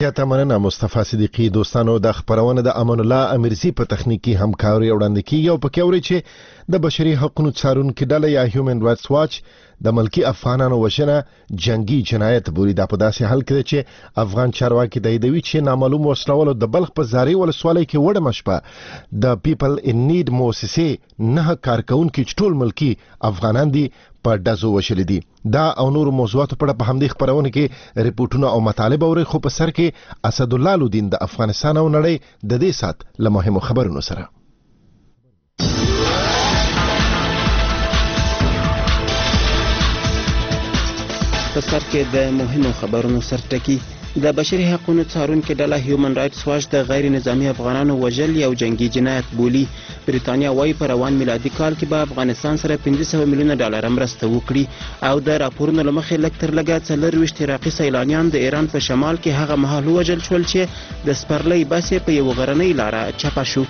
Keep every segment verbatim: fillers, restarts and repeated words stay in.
یا تمننه مصطفی صدیقی. دوستانو د خبرونه د امان الله امیرزی په تخنیکی همکاري وړاندې کیږي او پکې اوري چې د بشري حقوقو څارونکو ډله یا هیومن رائټس واچ د ملکی افغانانو وژنه جنگي جنایت بولي. دا په داسې حال کې چې افغان چارواکي د ایدوي چې نامعلوم وسلوالو د بلخ په زاري ولسوالۍ کې وړه مشپه د پیپل ان نیډ موسسې نه کارکونکو ټول ملکی افغانان دي په دزو وشل دي. دا او نور موضوعات په اړه په همدې خبرونه کې ریپورتونه او مطالب اوري، خو په سر کې اسد الله لودین د افغانستان او نړۍ د دې سات له مهمو خبرونو سره. په سر کې د مهمو خبرونو سرټکی د بشري حقوقو څارونکو ډله هیومن رائټس واچ د غیر نظامی افغانانو وژل یو جنگي جنایت بولي. بریتانیا وايي په روان میلادي کال کې به افغانستان سره پنځه سوه میلیونه ډالر مرسته وکړي او د راپورونو له مخې لږ تر لږه څلرویشت عراقي سیلانیان د ایران په شمال کې هغه مهال ووژل شول چې د سپرلۍ بس په یو غرنۍ لاره چپه شو.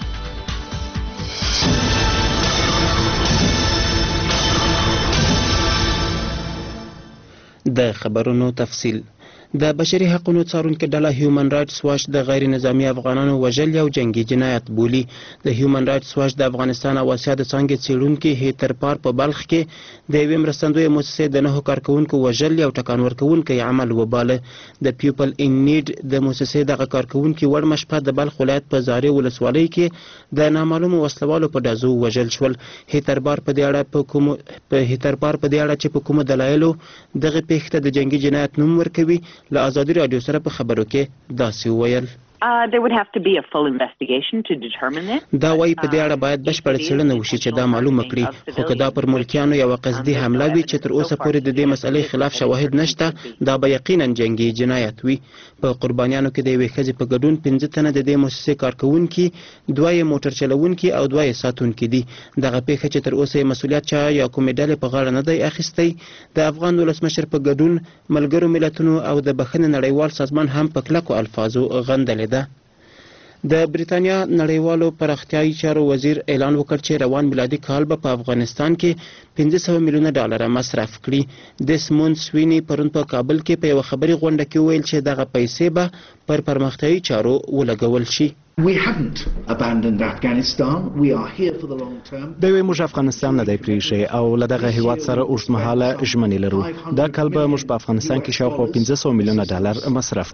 د خبرونو تفصیل. د بشري حقوقو څارونکو ډله هیومن رائټس واچ د غیر نظامی افغانانو وژل یو جنگي جنایت بولي. د هیومن رائټس واچ د افغانستان او اسیا د څنګه څېړونکو هیتر پار په بلخ کې د یوې مرستندوی مؤسسې د نهو کارکونکو وژل یو ټکان ورکوونکی عمل وباله. د پیپل ان نیډ د مؤسسې دغه کارکونکو وړ مشپه د بلخ ولایت په زاري ولسوالۍ کې د نامعلومو وسلوالو په دازو وژل شول. هیتر پار په دې اړه په کوم په هیتر پار په دې اړه چې په کوم دلایلو دغه پیښه د جنگي جنایت نوم ورکوي له ازادي رادیو سره په خبرو کې داسې وویل. Uh, there would have to be a full investigation to determine it. دا وايي په دې اړه باید بشپړ څېړنه وشي چې دا معلومه کړي، خو که دا پر ملکیانو یوه قصدي حمله وي چې تر اوسه پورې د دې مسئلې خلاف شواهد نشته، دا به یقینا جنګي جنایت وي. په قربانیانو کې د یوې ښځې په ګډون پنځه تنه د دې مؤسسې کارکوونکي، دوه یې موټر چلوونکي او دوه یې ساتونکي دي. دغه پیښه چې تر اوسه یې مسؤلیت چا یا کومې ډلې په غاړه نه دی اخیستی، د افغان ولسمشر په ګډون ملګرو ملتونو او د بخښنې نړیوال سازمان هم په کلکو الفاظو غندلې ده. د بریتانیا نړیوالو پراختیایي چارو وزیر اعلان وکړ چې روان میلادي کال به په افغانستان کې پنځه سوه میلیونه ډالر مصرف کړي. دسموند سویني پرون په کابل کې په یوه خبري غونډه کې وویل چې دغه پیسې به پر پرمختیایي چارو ولګول شي. We haven't abandoned Afghanistan. We are here for the long term. دوی موږ افغانستان نه دی پریښی او له دغه هیواد سره اوږدمهاله ژمنې لرو. دا کال به موږ په افغانستان کې شاوخوا پنځه سوه میلیونه ډالر مصرف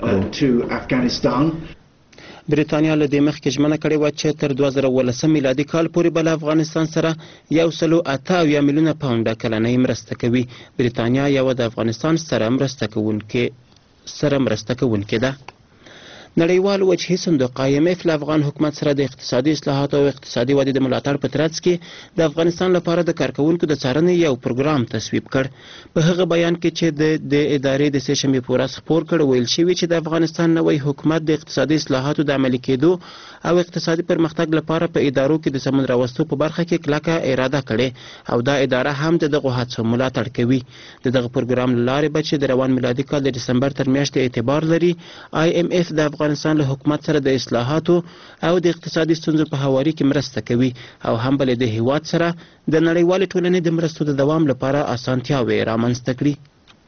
کړو. بریتانیا له دې مخکې ژمنه کړې وه چې تر دوه زره اوولسم میلادي کال پورې به له افغانستان سره یو سلو اته اویا میلیونه پاونډه کلنۍ مرسته کوي. بریتانیا یوه د افغانستان سره مرسته کوونکې سره مرسته کوونکې ده. نړیوال وجهي صندوق آی ایم ایف له افغان حکومت سره د اقتصادي اصلاحاتو او اقتصادي ودې د ملاتړ په ترڅ کې د افغانستان لپاره د کارکونکو د څارنې یو پروګرام تصویب کړ. په هغه بیان کې چې د د ادارې د سې شنبې په ورځ خپور کړ، ویل شوي چې د افغانستان نوی حکومت د اقتصادي اصلاحاتو د عملي کېدو او اقتصادي پرمختګ لپاره په ادارو کې د سمون راوستو په برخه کې کلکه اراده کړې او دا اداره هم د دغو هڅو ملاتړ کوي. د دغه پروګرام له لارې به چې د روان میلادي کال د ډسمبر تر میاشتې اعتبار لري، آی ایم ایف د افغانستان له حکومت سره د اصلاحاتو او د اقتصادي ستونزو په هواري کې مرسته کوي او هم بل د هیواد سره د نړیوالې ټولنې د مرستو د دوام لپاره اسانتیاوې رامنځته کړي.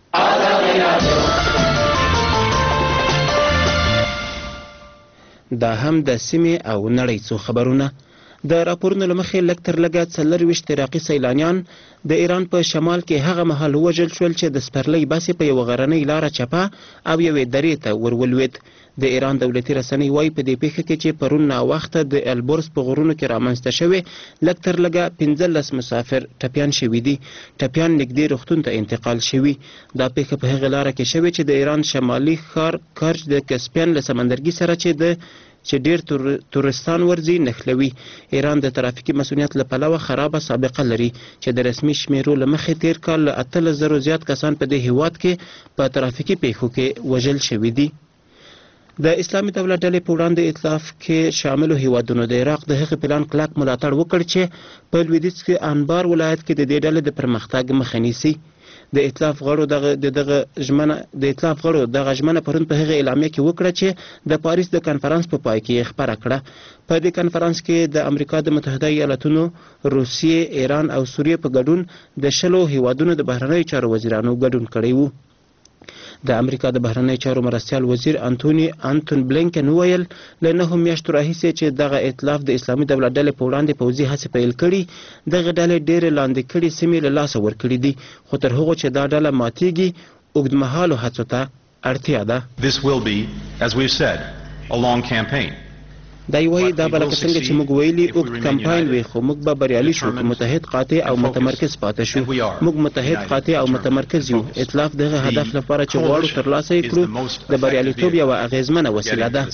دا هم د سیمې او نړۍ څو خبرونه. د راپورونو له مخې لږ تر لږه څلرویشت عراقي سیلانیان د ایران په شمال کې هغه مهال ووژل شول چې د سپرلۍ بس په یوه غرنۍ لاره چپه او یوې درې ته ور ولوېد. د ایران دولتي رسنۍ وایي په دې پیښه کې چې پرون ناوخته د البورز په غرونو کې رامنځته شوې لږ تر لږه پنځلس مسافر ټپیان شوي دي. ټپیان نږدې روغتون ته انتقال شوي. دا پیښه په هغه لاره کې شوې چې د ایران شمالي ښار کرج د کسپین له سمندرګي سره چې د چې ډیر تورستان ورځي نښلوي. ایران د ترافیکي مسؤلیت له پلوه خرابه سابقه لري چې د رسمي شمیرو له مخې تیر کال له اتلس زرو زیات کسان په دې هیواد کې په ترافیکي پیښو کې وژل شوي دي. د اسلامي دولت ډلې په وړاندې ائتلاف کې شاملو هیوادونو د عراق د هغې پلان کلک ملاتړ وکړ چې په لویدیځ کې انبار ولایت کې د دې ډلې د پرمختګ مخه نیسي. د ائتلاف غړو دغه دغه ژمنه د ائتلاف غړو دغه ژمنه پرون په هغه اعلامیه کې وکړه چې د پاریس د کنفرانس په پای کې خبره کړه. په دې کنفرانس کې د امریکا د متحده ایالاتونو، روسیې، ایران او سوریې په ګډون د شلو هیوادونو د بهرنیو چارو وزیرانو ګډون کړی وو. د امریکا د بهرنی چارو مرستیال وزیر انټونی انټون بلینکن وویل له نهو میاشتو راهیسې چې دغه ائتلاف د اسلامي دولت ډلې په وړاندې پوځي هڅې پیل کړي دغه ډلې ډېرې لاندې کړي سیمې له لاسه ورکړي دي خو تر هغو چې دا ډله ماتیږي اوږدمهالو هڅو ته اړتیا ده. This will be, as we've said, a long campaign. دا یوایي دا به لکه څنګه چې موږ ویلي اوږد کمپاین وي خو موږ به بریالي شو که متحد قاطع او متمرکز پاتې شو. موږ متحد قاطع او متمرکز یو. ائتلاف دغه هدف لپاره چې غواړو ترلاسه یې کړو د بریالیتوب یوه اغیزمنه وسیله ده.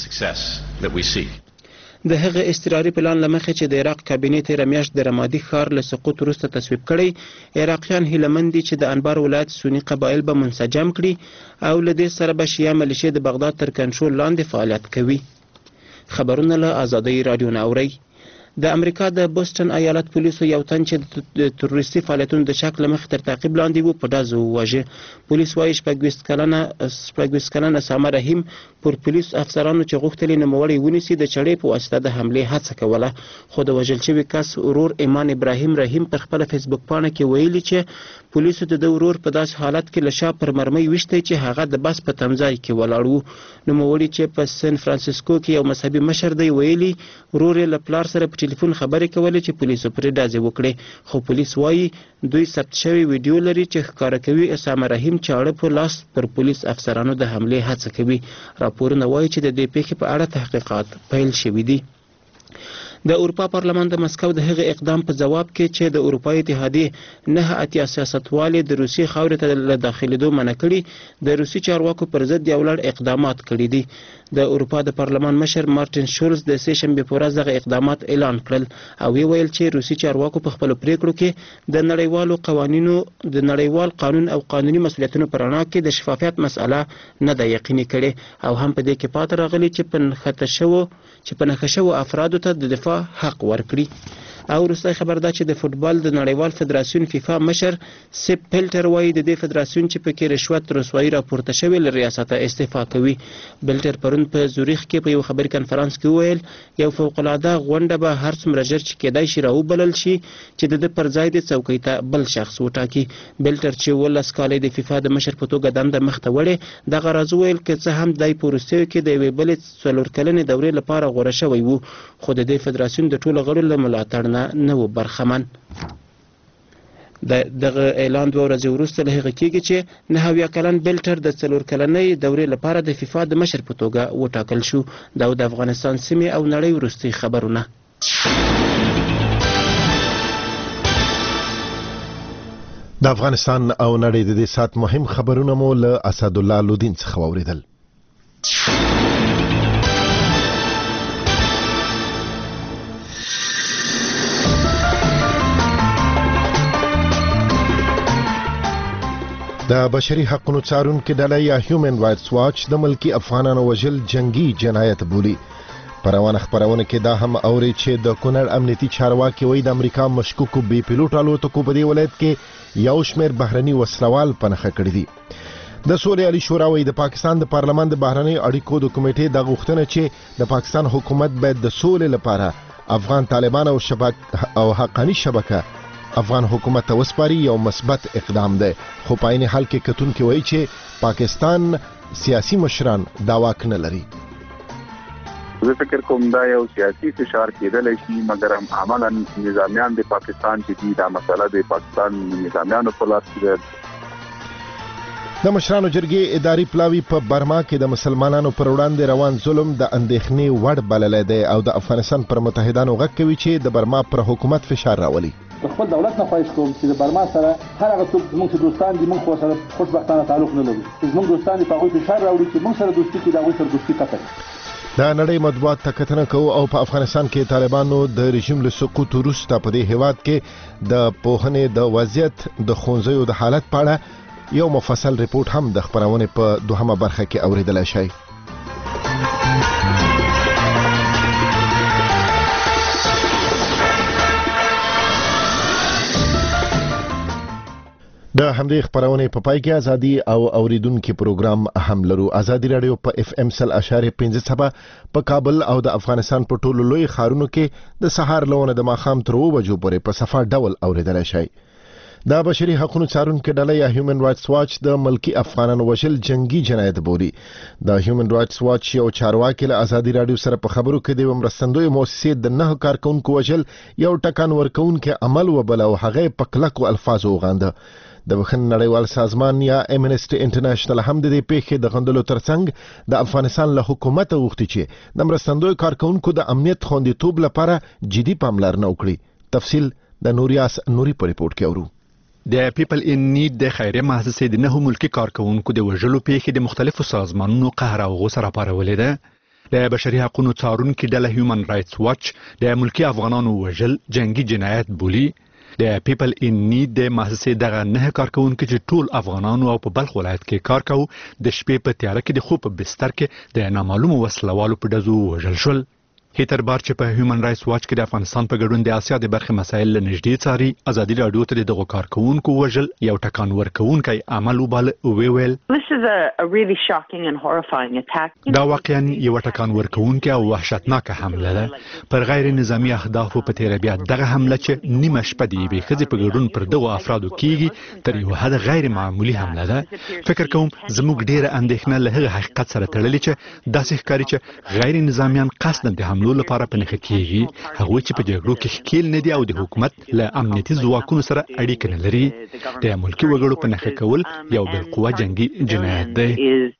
د هغه اضطراري پلان له مخې چې د عراق کابینې تېره میاشت د رمادي ښار له سقوط وروسته تصویب کړی عراقیان هیلهمند دي چې د انبار ولایت سني قبایل به منسجم کړي او له دې سره به شیعه ملیشې د بغداد تر کنټرول لاندې فعالیت کوي. خبرونه له آزادۍ رادیو نه اورئ. د امریکا د بوسټن ایالت پولیسو یو تن چې د تروریستي فعالیتونو د شک له مخې تر تعقیب لاندې و په ډزو وواژه. پولیس وایي شپږویشت کلنه شپږویشت کلنه سامه رحیم پر پولیس افسرانو چې غوښتل یې نوموړی ونیسي د چړې په واسطه د حملې هڅه کوله خو د وژل شوي کس ورور ایمان ابراهیم رحیم پر خپله فیسبوک پاڼه کې ویلي چې پولیسو د ده ورور په داسې حالت کې له شا پر مرمۍ ویشتی چې هغه د بس په تمځای کې ولاړ و. نوموړي چې په سن فرانسیسکو کې یو مذهبي مشر دی ویلي ورور یې له پلار سره په ټلیفون خبرې کولې چې پولیسو پرې ډزې وکړې خو پولیس وایي دوی ثبت شوی ویډیو لري چې ښکاره کوي اسامه رحیم چاړه په لاس پر پولیس افسرانو د حملې هڅه کوي. راپورونه وایي چې د دې پیښې په اړه تحقیقات پیل شوي دي. د اروپا پارلمان د مسکو د هغه اقدام په جواب کې چې د اروپای اتحادیې نه اتیا سیاستوالې د روسي خاورې ته له داخلېدو منع کړي د روسي چارواکو پر ضد یو لړ اقدامات کړي دي. د اروپا د پارلمان مشر مارټین شولز د سې شنبې په ورځ دغه اقدامات اعلان کړل او وی ویل چې روسي چارواکو په خپلو پریکړو کې د نړیوالو قوانینو د نړیوال قانون او قانوني مسؤلیتونو په رڼا کې د شفافیت مسأله نه ده یقیني کړې او هم په دې کې پاتې راغلي چې په نښته شوو چې په نښه شوو افرادو ته د دفاع حق ورکړي. او وروستی خبر دا چې د فوټبال د نړیوال فدراسیون فیفا مشر سیپ بلټر وایي د دې فدراسیون چې پکې رشوت رسوایي راپورته شوې له ریاسته استعفا کوي. بلټر پرون په زوریخ کې په یو خبري کنفرانس کې وویل یو فوقالعاده غونډه به هر څومره ژر چې کېدای شي راوبلل شي چې د ده پر ځای د څوکۍ ته بل شخص وټاکي. بلټر چې اوولس کاله د فیفا د مشر په توګه دنده مخته وړې دغه راز وویل که څه هم دی په وروستیو کې د یوې بلې څلور کلنې دورې لپاره غوره شوی و خو د دې فدراسیون د ټولو غړو له ملاتړ نه و برخمن. د دغه اعلان دوه ورځې وروسته له هغه کېږي چې نهه اویا کلن بلټر د څلور کلنۍ دورې لپاره د فیفا د مشر په توګه وټاکل شو. دا د افغانستان سیمې او نړۍ وروستي خبرونه. د افغانستان او نړۍ د دې سات مهم خبرونه مو له اسدالله لودین څخه واوریدل. د بشري حقوقو څارونکو ډله یا هیومن رائټس واچ د ملکی افغانانو وژل جنگي جنایت بولي. پروانه خبرونه کې دا هم اوري چې د کونړ امنیتي چارواکي وایي د امریکا مشکوکو بي پيلوټ الوتکو په دې ولایت کې یو شمېر بهرني وسلوال پنهخه کړي دي. د سولې عالی شورا وایي د پاکستان د پارلمان د بهرني اړیکو د کمیټې د غوښتنه چې د پاکستان حکومت باید د سولې لپاره افغان طالبان او شبکه او حقاني شبکه افغان حکومت ته وسپاري یو مثبت اقدام دی خو په عین حال کې کتونکي وایي چې پاکستان سیاسي مشران دا واک نه لري. زه فکر کوم دا یو سیاسي فشار کېدلی شي مګر عملا نظامیان د پاکستان چې دي دا مسله د پاکستان نظامیانو په لاس کې ده. د مشرانو جرګې اداري پلاوی په برما کې د مسلمانانو پر وړاندې روان ظلم د اندېښنې وړ بللی دی او د افغانستان پر متحدانو غږ کوي چې د برما پر حکومت فشار راولي. خپل دولت نه خواهش کوم چې د برما سره هر هغه څوک زموږ چې دوستان دي موږ سره خوشبختانه تعلق نه لرو. زموږ دوستان دي په هغوی فشار راوړي چې موږ سره دوستي کړي د هغوی سره دوستي قطع کړي. د نړۍ مطبوعات ته کتنه کوو او په افغانستان کې طالبانو د رژیم له سقوط وروسته په دې هیواد کې د پوهنې د وضعیت د ښوونځیو د حالت په اړه یو مفصل ریپورت هم د خبرونې په دوهمه برخه کې اوریدلی شئ. د همدې خبرونه په پای کې ازادي او اوریدونکو پروګرام هم لرو. ازادي رادیو په اف ام سل اشاریه پنځه څبه په کابل او د افغانستان په ټولو لوی ښارونو کې د سهار لونه د ماخام تر اوو بجو پورې په صفه ډول اوریدل شي. د بشري حقوقو څارونکو ډله یا هیومن رائټس واچ د ملکی افغانانو وژل جنگي جنایت بولي. د هیومن رائټس واچ یو چارواکي له ازادي رادیو سره په خبرو کې د مرستندوی مؤسسې د نه کارکونکو وژل یو ټکان ورکونکو عمل وبل او هغه په کلکو الفاظو وغانده. د بخښنې نړیوال سازمان یا امنسټي انټرنیشنل هم د دې پیښې د غندلو ترڅنګ د افغانستان له حکومت غوښتي چې د مرستندوی کارکونکو د امنیت خوندیتوب لپاره جدي پاملرنه وکړي. تفصیل د نوریاس نوري په ریپورت کې اورو. د پیپل ان نیډ د خیریه مؤسسې د نه ملکی کارکونکو د وژلو پیښې د مختلفو سازمانونو قهر او غوسه راپارولې ده. د بشري حقوقو څارونکو ډله هیومن رائټس واچ د ملکی افغانانو وژل جنگي جنایت بولي. د پیپل ان نیډ د مؤسسې دغه نه کارکونکو چې ټول افغانانو او په بلخ ولایت کې کار کوي د شپې په تیاره کې د خوب په بستر کې د نامعلومو وسلوالو په ډزو وژل شول. هیتر بار چې په هیومن رائټس واچ کې د افغانستان په ګډون د اسیا د برخې مسایل له نږدې څاري ازادي رادیو ته دغه کارکونکو وژل یو ټکان ورکونکی عمل وبال ویل. This is a, a really shocking and horrifying attack. دا واقعا یو ټکان ورکونکی او وحشتناک حمله ده پر غیر نظامی اهداف په تیر بیا دغه حمله چې نیمه شپه دی به خځې په ګډون پر دغه افرادو کیږي تر یو حد غیر معمولی حمله ده. فکر کوم زموږ ډیره اندېښنه له هغه حقیقت سره تړلې چې داسې ښکاري چې غیر نظامیان قصداً د حملو لپاره په نخښه کیږي هغه چې په جګړو کې ښکیل نه دي او د حکومت له امنیتي ځواکونو سره اړیکه نه لري. د ملکی وګړو په نخښه کول یو بالقوه جنگي جنایت دی.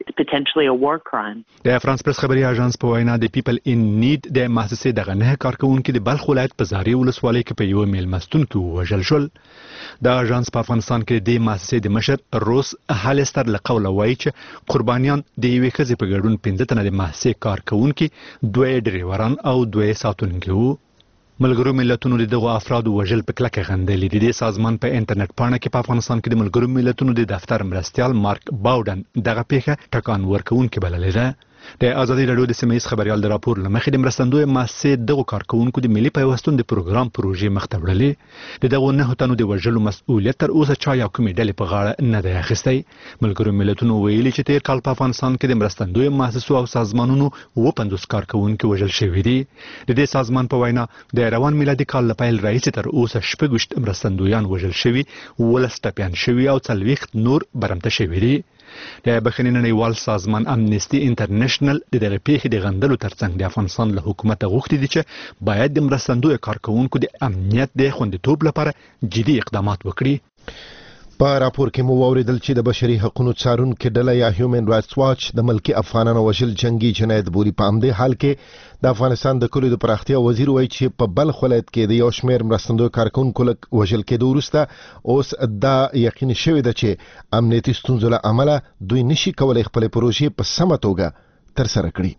د فرانس پریس خبري اژانس په وینا د پیپل ان نیډ د مؤسسې دغه نه کارکونکو د بلخ ولایت په زاري ولسوالۍ کې په یو میلمستون کې وژل شول. د اژانس په افغانستان کې د مؤسسې د مشر روس هالستر له قوله وایي چې قربانیان د یوې ښځې په ګډون پنځه تنه د مؤسسې کارکونکي دوه ډریوران او دوه ساتونکي وو. ملګرو ملتونو دغه افراد وژل په کلکه غندلې دي. د سازمان په انټرنیټ پاڼه کې په افغانستان کې د ملګرو ملتونو د دفتر مرستیال مارک باودن دغه پیښه ټکان ورکونکي بللې ده. د ازادي رادیو د سیمه ییز خبريال د راپور لمخې د مرستندوی مؤسسې دغه کارکونکو د ملي پیوستون د پروګرام پروژې مخته وړلې. د دغه نه تنو د وژلو مسؤلیت تر اوسه چا یا کومې ډلې په غاړه نه دی اخیستی. ملګرو ملتونو ویلي چې تیر کال په افغانستان کې د مرستندوی مؤسسو او سازمانونو و پنځوس کارکونکو وژل شوي دي. د دې سازمان په وینا د روان میلادي کال له پیل راهیسې تر اوسه شپږ مرستندویان وژل شوي، ولس ټپیان شوي او څلوېښت نور برمته شوي دي. د بخښنې نړیوال سازمان امنسټي انټرنیشنل د دغه پیښې د غندلو ترڅنګ د افغانستان له حکومت غوښتي دي چې باید د مرستندوی کارکونکو د امنیت د خوندیتوب لپاره جدي اقدامات وکړي. په راپور کې مو واوریدل چې د بشري حقوقو څارونکو ډله یا هیومن رائټس واچ د ملکی افغانانو وژل جنگي جنایت بولي. په همدې حال کې د افغانستان د کلیو د پراختیا وزیر وایي چې په بلخ ولایت کې د یو شمېر مرستندوی کارکونکو وژل کېدو وروسته اوس دا یقیني شوی ده چې امنیتي ستونزو له امله دوی نشي کولی خپل پروژې په سمه توګه ترسره کړي.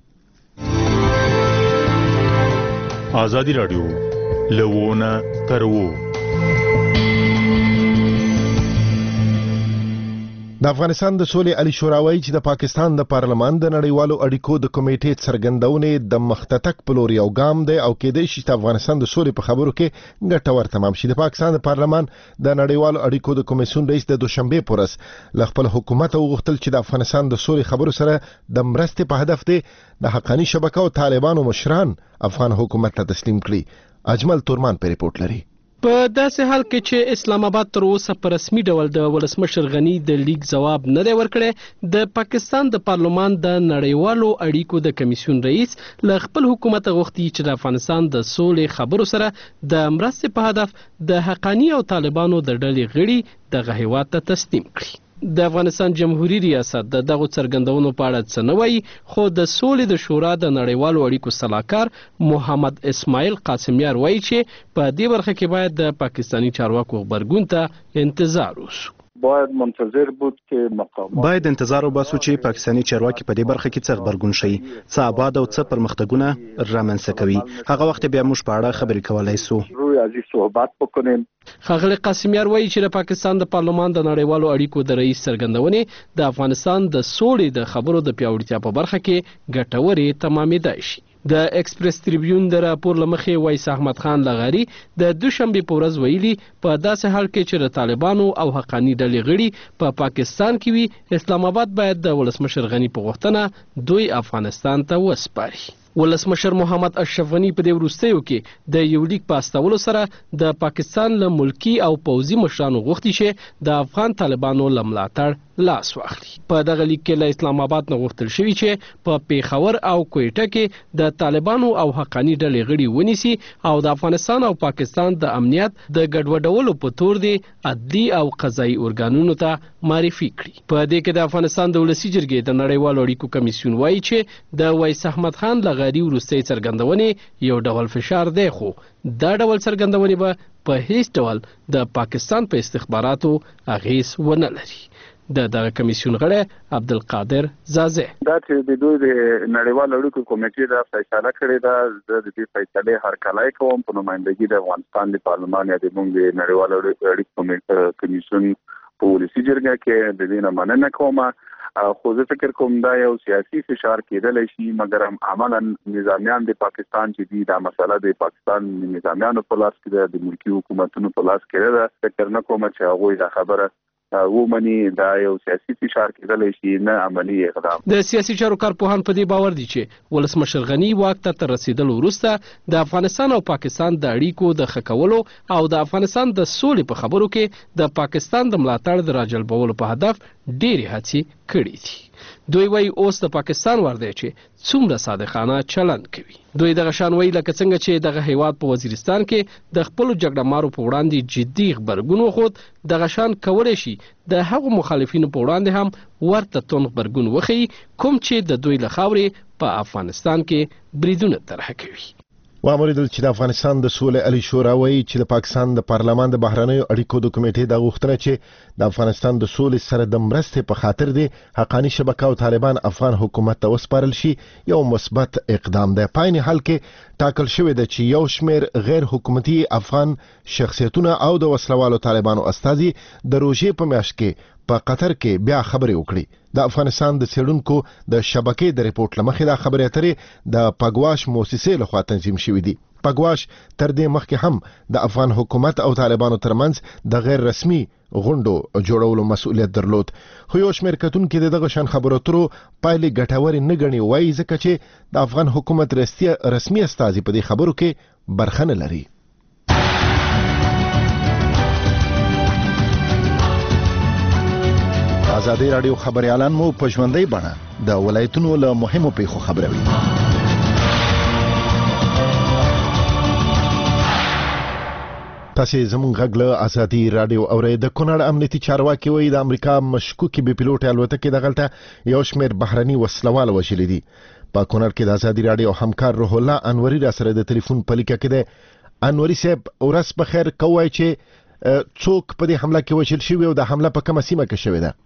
ازادي رادیو لوونه ترو. د افغانستان د سولې علي شوراوي چې د پاکستان د پارلمان د نړیوالو اړیکو د کمیټې څرګندونې د مختتک په لور یو ګام دی او کېدای شي چې افغانستان د سولې په خبرو کې ګټور تمام شي. د پاکستان د پارلمان د نړیوالو اړیکو د کمیسیون رئیس د دوشنبه پر ورځ له خپل حکومت غوښتل چې د افغانستان د سولې خبرو سره د مرستې په هدف دی د حقاني شبکه او طالبانو مشران افغان حکومت ته تسلیم کړي. اجمل تورمان په ریپورت لري. په داسې حال کې چې اسلام آباد تر اوسه په رسمي ډول د ولسمشر غنی د لیک جواب نه دی ورکړی، د پاکستان د پارلمان د نړیوالو اړیکو د کمیسیون رئیس له خپل حکومت غوښتي چې د افغانستان د سولې خبرو سره د مرستې په هدف د حقانی او طالبانو د ډلې غړي دغه هیواد ته تسلیم کړي. د افغانستان جمهوریت ریاست د دغه څرګندونو په اړه څه نه وایي، خو د سولې د شورا د نړیوالو اړیکو سلاکار محمد اسماعیل قاسمیار وایي چې په دې برخه کې باید د پاکستانی چارواکو غبرګون ته انتظار وشو. باید منتظر بود که مقامات باید انتظار وباسو چې پاکستانی چارواکي په دې برخه کې څه غبرګون شي، څه آباد او څه پرمختګونه رامنځته کوي. هغه وخت بیا موږ په اړه خبرې کولای سو. روی از این صحبت بکنیم. ښاغلی قاسمیار وایي چې د پاکستان د پارلمان د نړیوالو اړیکو د رئیس څرګندونې د افغانستان د سولې د خبرو د پیاوړتیا په برخه کې ګټورې تمامېدای شي. د ایکسپریس تریبیون د راپور لمخې وایس احمد خان لغاری د دوشنبه په ورځ ویلي په داسې حال کې چې د طالبانو او حقانی ډلې غړي په پا پاکستان کې وي، اسلام آباد باید د ولسمشر غنی په غوښتنه دوی افغانستان ته وسپاري. ولسمشر محمد اشرف غنی په دې وروستیو کې د یو لیک په استولو سره د پاکستان له ملکی او پوځي مشرانو غوښتي چې د افغان طالبانو له ملاتړ لاس واخلي. په دغه لیک کې له اسلام آباد نه غوښتل شوي چې په پیښور او کویټه کې د طالبانو او حقانی ډلې غړي ونیسي او د افغانستان او پاکستان د امنیت د ګډوډولو په تور دی عدلي او قضایي ارګانونو ته معرفي کړي. په دې کې د افغانستان د ولسي جرګې د نړیوالو اړیکو کمیسیون وایي چې د ویس احمد خان لغړی وروستۍ څرګندونې یو ډول فشار دی، خو دا ډول څرګندونې به په هیڅ ډول د پاکستان په استخباراتو اغیز ونه لري. د دغه کمیسیون غړی عبدالقادر زازه دا چې د دوی د نړیوالو اړیکو کمیټې دا فیصله کړې ده، د دې فیصلې هرکلی کوم په نمائندګي د افغانستان د پارلمان یا د موږ د نړیوالو اړیکو کمیسیون په ولسي جرګه کې د دې نه مننه کوم. خو زه فکر کوم دا یو سیاسي فشار کېدلی شي، مګر عملا نظامیان د پاکستان چې دي دا مسله د پاکستان نظامیانو په لاس کې ده، د ملکي حکومتونو په لاس کې ده. فکر نه کوم چې هغوی دا خبره ومني. دا یو سیاسي فشار کېدلی شي، نه عملی اقدام. د سیاسي چارو کارپوهان په دې باور دي چې ولسمشر غنی واک ته تر رسیدلو وروسته د افغانستان او پاکستان د اړیکو د ښه کولو او د افغانستان د سولې په خبرو کې د پاکستان د ملاتړ د راجلبولو په هدف ډېرې هڅې کړې دي. دوی وایي اوس د پاکستان ور دی چې څومره صادقانه چلند کوي. دوی دغه شان وایي لکه څنګه چې دغه هیواد په وزیرستان کې د خپلو جګړه مارو په وړاندې جدي غبرګون وښود، دغه شان کولی شي د هغو مخالفینو په وړاندې هم ورته توند غبرګون وښیي کوم چې د دوی له خاورې په افغانستان کې بریدونه طرح کوي. وامریدل چې د افغانستان د سولې علي شورا وایي چې د پاکستان د پارلمان د بهرنیو اړیکو د کمیټې د غوښتنه چې د افغانستان د سولې سره د مرستې په خاطر دی حقانی شبکه او طالبان افغان حکومت ته وسپارل شي یو مثبت اقدام دی. په عین حال کې ټاکل شوی دی چې یو شمیر غیر حکومتي افغان شخصیتونه او د وسلوالو طالبانو استازي د روژې په میاشت کې په قطر کې بیا خبرې وکړي. د افغانستان د څېړونکو د شبکې د ریپورت لمخې دا خبرې اترې د پګواش موسسې لخوا تنظیم شوې دي. پګواش تر دې مخکې هم د افغان حکومت او طالبانو ترمنځ د غیر رسمي غونډو جوړولو مسؤلیت درلود، خو یو شمېر کتونکي د دغه شان خبرو اترو پایلې ګټورې نه ګڼي. وایي ځکه چې د افغان حکومت رسمي استازي په دې خبرو کې برخه نه لري. آزادی رادیو خبريالان مو په ژوندۍ بڼه د ولایتونو له مهمو پیښو خبروي. تاسو زموږ غږ له آزادی رادیو اورئ. د کونړ امنیتي چارواکي وایي د امریکا مشکوکي بي پیلوټ الوتکې د غلطه یو شمېر بهرني وسلوال وژلي دي. په کونړ کې د آزادی رادیو همکار روح الله انوري را سره د ټلیفون په لیکه کې ده. انوري صاحب ورځ په خیر، کوی چې څوک په دې حمله کې وژل شوی او د حمله په کومه سیمه کې شوې ده؟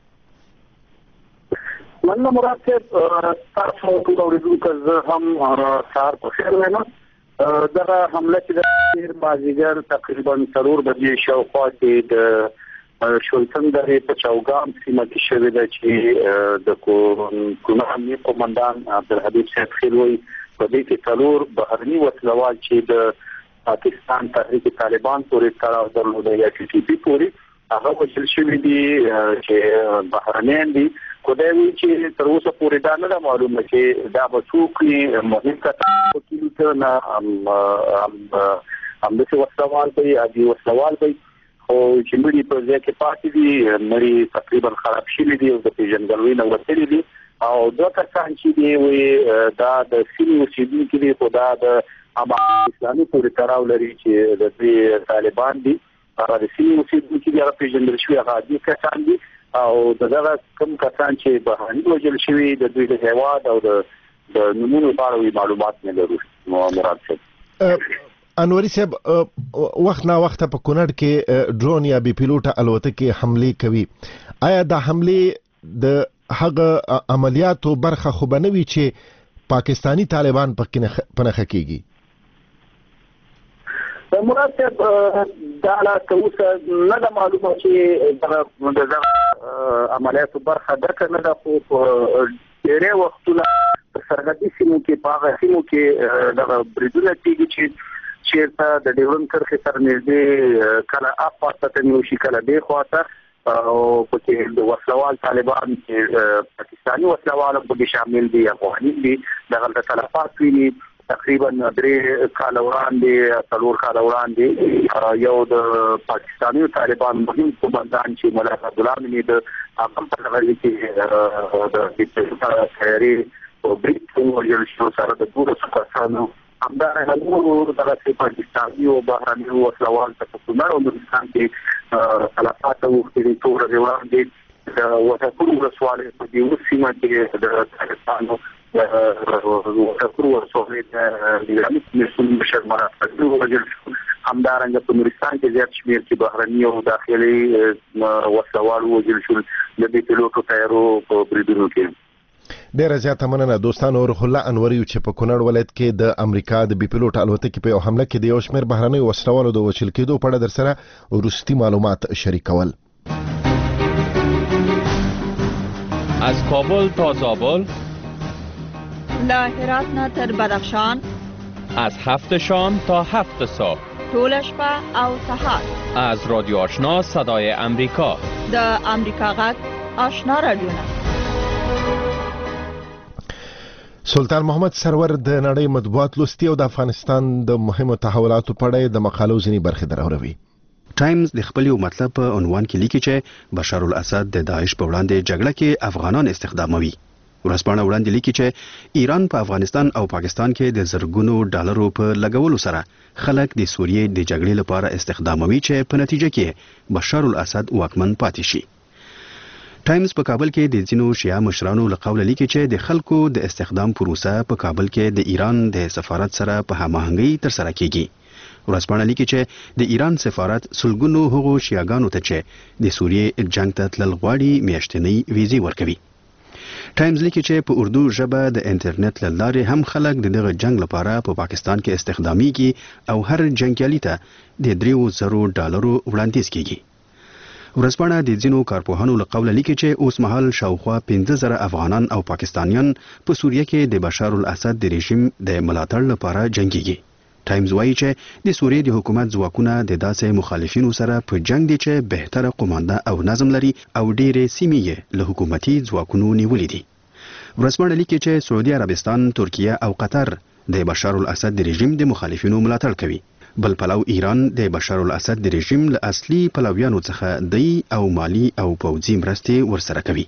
مننه مراد صاحب، تاسو ټول اوریدونکو زه هم سهار په خیر وایم. دغه حمله چې د مازدیګر تقریبا څلور بجې شاوخوا کې د شولتن درې په چوګام سیمه کې شوې ده چې د کونړ امنیتي قومندان عبدالحبیب صاحب خیلوي په دې کې څلور بهرني وسلوال چې د پاکستان تحریک طالبان پورې تړاو درلود یا ټي ټي پی پورې هغه وشل شوی دي چې بهرنیان دي. خدای وی چې تر اوسه پورې دا نه معلومه چې دا به څوک مهم کتاب کیلو ته نه هم هم د وسوال به ادي وسوال به خو چې مړي په ځای کې پاتې دي، مړي تقریبا خراب شوي دي او د پیژندګلوي نه وتلي دي او دوه کسان چې دی وي دا د سیمې اوسېدونکي دي، خو دا د اسلامي پورې تړاو لري چې د دې طالبان دي. هغه د سیمې اوسېدونکي دي، هغه پیژندل شوي هغه عادي کسان دي او دغه کوم کسان چې بهرني وژل شوي د دوی د هیواد او د د نمونو په اړه معلومات نه لرو. مراد صاحب انوري صاحب، وخت نا وخت په کونړ کې ډرون یا بي پیلوټه الوتکې حمله کوي. آیا دا حمله د هغه عملیاتو برخه خو بنوي چې پاکستانی طالبان پکې پنهخه کیږي؟ مراد صاحب دا لا کوڅه نه د معلومه چې دغه دغه عملیاتو برخه ده که نه ده، خو په ډېری وختونه په سرحدي سیمو کې په هغه سیمو کې دغه بریدونه کېږي چې چېرته د ډیورنډ کرښې سره نږدې کله اخوا ته نیول شي کله دې خوا ته او پکې د وسلوال طالبان چې پاکستاني وسلوال هم پکې شامل دي، افغاني دي، دغه تلفات ویني. تقریبا درې کال وړاندې څلور کال وړاندې یو د پاکستاني طالبان مهم قومندان چې مولا عبدالله نومي د هغه په لغړی کې د خیري او بریټ ویل شو سره د ټول څخه همدارنګه نور دغه پاکستاني او بهرني وسلوال ته په نړۍ او نورستان کې تلفات او ټریټور وړاندې د وټکو رسواله په دې وسیمه کې د پاکستانو وټکو رسواله د مسؤل مشر مرافق همدارنګه په نورستان کې زیات شمیر کې بهرني او داخلي وسلوال وجل شول د دې پیلوټو تیارو په بریدونو کې. ډیره زیاته مننه دوستانو. روح الله انوري چې په کونړ ولایت کې د امریکا د بي پیلوټ الوتکې په یو حمله کې د یو شمېر بهرنۍ وسلوالو د وژل کېدو په اړه درسره وروستي معلومات شریکول. از کابل تا زابل، له هرات نه تر بدخشان، از هفت شام تا هفت صبح، طول شپه او سهار، از رادیو آشنا صدای امریکا، د امریکا غږ آشنا رادیو. سلطان محمد سرور د نړۍ مطبوعات لوستي او د افغانستان د مهمو تحولاتو په اړه د مقالو ځینې برخې دراوروي. ټایمز د خپل یو مطلب په عنوان کې لیکي چې بشار الاسد د داعش په وړاندې جګړه کې افغانان استخداموي. ورځپاڼه وړاندې لیکي چې ایران په افغانستان او پاکستان کې د زرګونو ډالرو په لګولو سره خلک د سوریې د جګړې لپاره استخداموي چې په نتیجه کې بشار الاسد واکمن پاتې شي. ټایمز په کابل کې د ځینو شیعه مشرانو له قوله لیکي چې د خلکو د استخدام پروسه په کابل کې د ایران د سفارت سره په هماهنګۍ ترسره کیږي. ورځپاڼه لیکي چې د ایران سفارت سلګونو هغو شیعاګانو ته چې د سوریې جنگ ته تلل غواړي میاشتنۍ ویزې ورکوي. ټایمز لیکي چې په اردو ژبه د انټرنیټ له لارې هم خلک د دغه جنگ لپاره په پاکستان کې استخدامیږي او هر جنگیالي ته د دریو زرو ډالرو وړاندیز کیږي. ورځپاڼه د ځینو کارپوهانو له قوله لیکي چې اوس مهال شاوخوا پنځه زره افغانان او پاکستانیان په سوریه کې د بشار الاسد د رژیم د ملاتړ لپاره جنگيږي. ټایمز وایي چې د سوریې د حکومت ځواکونه د داسې مخالفینو سره په جنگ دي چې بهتره قومانده او نظم لري او ډېرې سیمې له حکومتي ځواکونو نیولې دي. ورځپاڼه لیکي چې سعودي عربستان، ترکیه او قطر د بشار الاسد د رژیم د مخالفینو ملاتړ کوي. بل پلو ایران د بشار الاسد د رژیم له اصلي پلویانو څخه دی او مالی او پوځي مرستې ورسره کوي.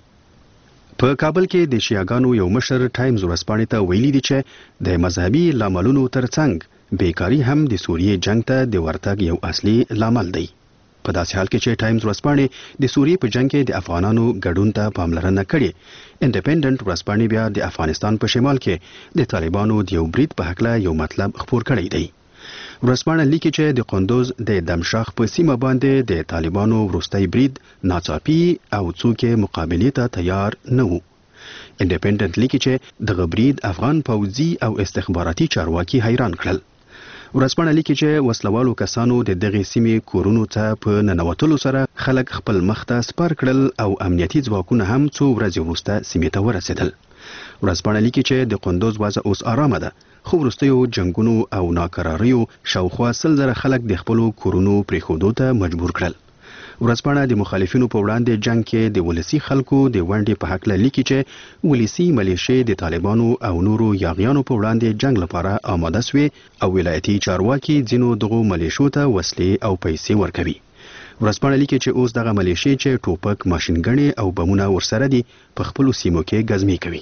په کابل کې د شیعاګانو یو مشر ټایمز ورځپاڼې ته ویلي دي چې د مذهبي لاملونو ترڅنګ بیکاری هم د سوریې جنگ ته د ورتګ یو اصلي لامل دی. په داسې حال کې چې ټایمز ورځپاڼې د سوریې په جنگ کې د افغانانو ګډون ته پاملرنه کړې، انډیپندنت ورځپاڼې بیا د افغانستان په شمال کې د طالبانو د یو برید په هکله یو مطلب خپور کړی دی. ورځپاڼه لیکي چې د قندوز د دمشق په سیمه باندې د طالبانو وروستی برید ناڅاپي او څوک مقابلې ته تیار نه وو. انډیپندنت لیکي چې دغه برید افغان پوځي او استخباراتي چارواکي حیران کړل. ورځپاڼه لیکي چې وسلوالو کسانو د دغه سیمې کورونو ته په ننوتلو سره خلک خپل مخ ته سپار کړل او امنیتي ځواکونه هم څو ورځې وروسته سیمې ته ورسېدل. ورځپاڼه لیکي چې د قندوز وضع اوس آرامه ده، خو وروستیو جنگونو او ناکراریو شاوخوا سل زره خلک د خپلو کورونو پرېښودو ته مجبور کړل. ورځپاڼه د مخالفینو په وړاندې جنگ کې د ولسي خلکو د ونډې په هکله لیکي چې ولسي ملیشې د طالبانو او نورو یاغیانو په وړاندې جنگ لپاره آماده سوې او ولایتي چارواکي ځینو دغو ملیشو ته وسلې او پیسې ورکوي. ورځپاڼه لیکي چې اوس دغه ملیشې چې ټوپک، ماشینګڼې او بمونه ورسره دي په خپلو سیمو کې ګزمې کوي.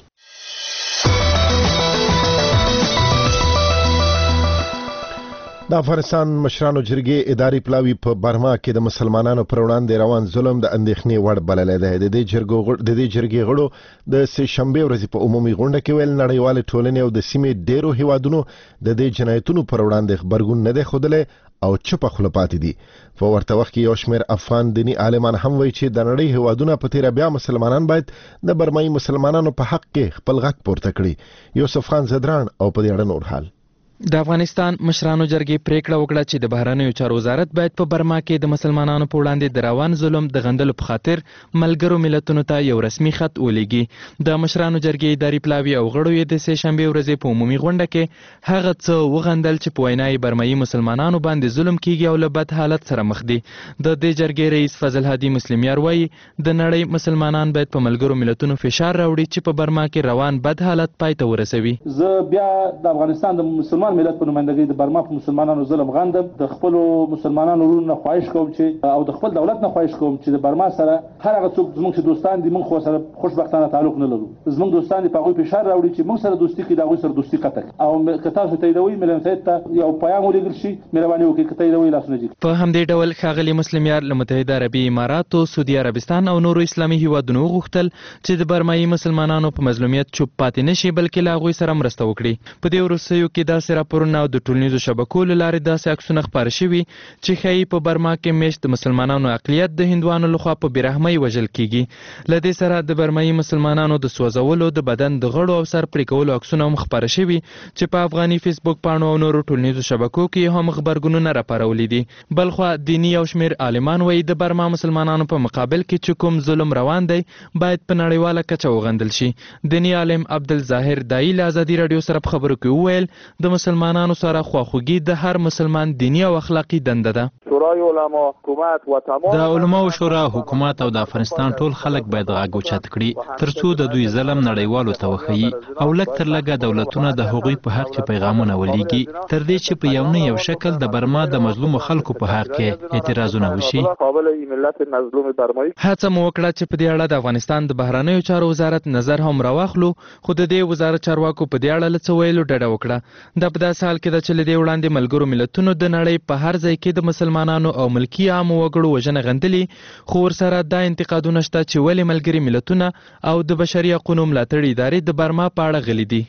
د افغانستان مشرانو جرګې اداري پلاوی په برما کې د مسلمانانو پر وړاندې روان ظلم د اندېښنې وړ بللی دی. د دې جرګو د دې جرګې غړو د سه شنبې ورځې په عمومي غونډه کې ویل نړیوالې ټولنې او د سیمې ډیرو هیوادونو د دې جنایتونو پر وړاندې خبرګون نه دی ښودلی او چوپه خوله پاتې دي. په ورته وخت کې یو شمېر افغان دیني عالمان هم وایي چې د نړۍ هیوادونه په تیره بیا مسلمانان باید د برمایي مسلمانانو په حق کې خپل غږ پورته کړي. یوسف خان زدران او په دې اړه نور حال. د افغانستان مشرانو جرګې پریکړه وکړه چې د بهرنیو چارو وزارت باید په برما کې د مسلمانانو په وړاندې د روان ظلم د غندلو په خاطر ملګرو ملتونو ته یو رسمي خط ولېږي. د مشرانو جرګې اداري پلاوي او غړو یې د سې شنبې ورځې په عمومي غونډه کې هغه څه وغندل چې په وینا یې برمایي مسلمانانو باندې ظلم کیږي او له بد حالت سره مخ دي. د دې جرګې رئیس فضل هادي مسلمیار وایي د نړۍ مسلمانان باید په ملګرو ملتونو فشار راوړي چې په برما کې روان بد حالت پای ته ورسوي. زه بیا د افغانستان د مسلمان ملت په نمائندګۍ د برما په مسلمانانو ظلم غندم. د خپل مسلمانانو ورونو نه خواهش کوم چې او د خپل دولت نه خواهش کوم چې د برما سره هر هغه څوک زموږ چې دوستان دي موږ خو سره خوشبختانه تعلق نه لرو. زموږ دوستان په هغوی فشار راوړي چې موږ سره دوستي کوي، د هغوی سره دوستي قطع کړي او که تاسو تاییدوي ملن سید ته یو پیغام ولېږل شي مهرباني وکړئ که تاییدوي لاسونه جګ. په همدې ډول ښاغلي مسلمیار له متحده عربي اماراتو، سعودي عربستان او نورو اسلامي هیوادونو وغوښتل چې د برمایي مسلمانانو په مظلومیت چوپ پاتې نشي بلکې له هغوی سره مرسته وکړي. په دې وروستیو کې داسې راپورونه او د ټولنیزو شبکو له لارې داسې عکسونه خپاره شوي چې ښایي په برما کې میشت د مسلمانانو اقلیت د هندوانو لخوا په بېرحمۍ وژل کیږي. له دې سره د برمایي مسلمانانو د سوځولو، د بدن د غړو او سر پرې کولو عکسونه هم خپاره شوي چې په افغاني فیسبوک پاڼو او نورو ټولنیزو شبکو کې هم غبرګونونه راپارولي دي. بلخوا دیني او شمېر عالمان وایي د برما مسلمانانو په مقابل کې چې کوم ظلم روان دی باید په نړیواله کچه وغندل شي. دیني عالم عبدالظاهر دایي له ازادي راډیو سره په خبرو کې وویل د مسلمانانو سره خواخوږي د هر مسلمان دینی او اخلاقی دنده ده. د علماو شورا، حکومت او د افغانستان ټول خلک باید غږ اوچت کړي ترڅو د دوی ظلم نړیوالو ته وښیي او لږ تر لږه دولتونه د هغوی په حق کې پیغامونه ولېږي تر دې چې په یو نه یو شکل د برما د مظلومو خلکو په حق کې اعتراضونه وشي. هڅه مو وکړه چې په دې اړه د افغانستان د بهرنیو چارو وزارت نظر هم راواخلو، خو د دې وزارت چارواکو په دې اړه له څه ویلو ډډه وکړه. دا په داسې حال کې ده چې له دې وړاندې ملګرو ملتونو د نړۍ په هر ځای کې د مسلمانانو او ملکي عامو وګړو وژنه غندلي، خو ورسره دا انتقادونه شته چې ولې ملګري ملتونه او د بشري حقوقو ملاتړ ادارې د برما په اړه غلي دي.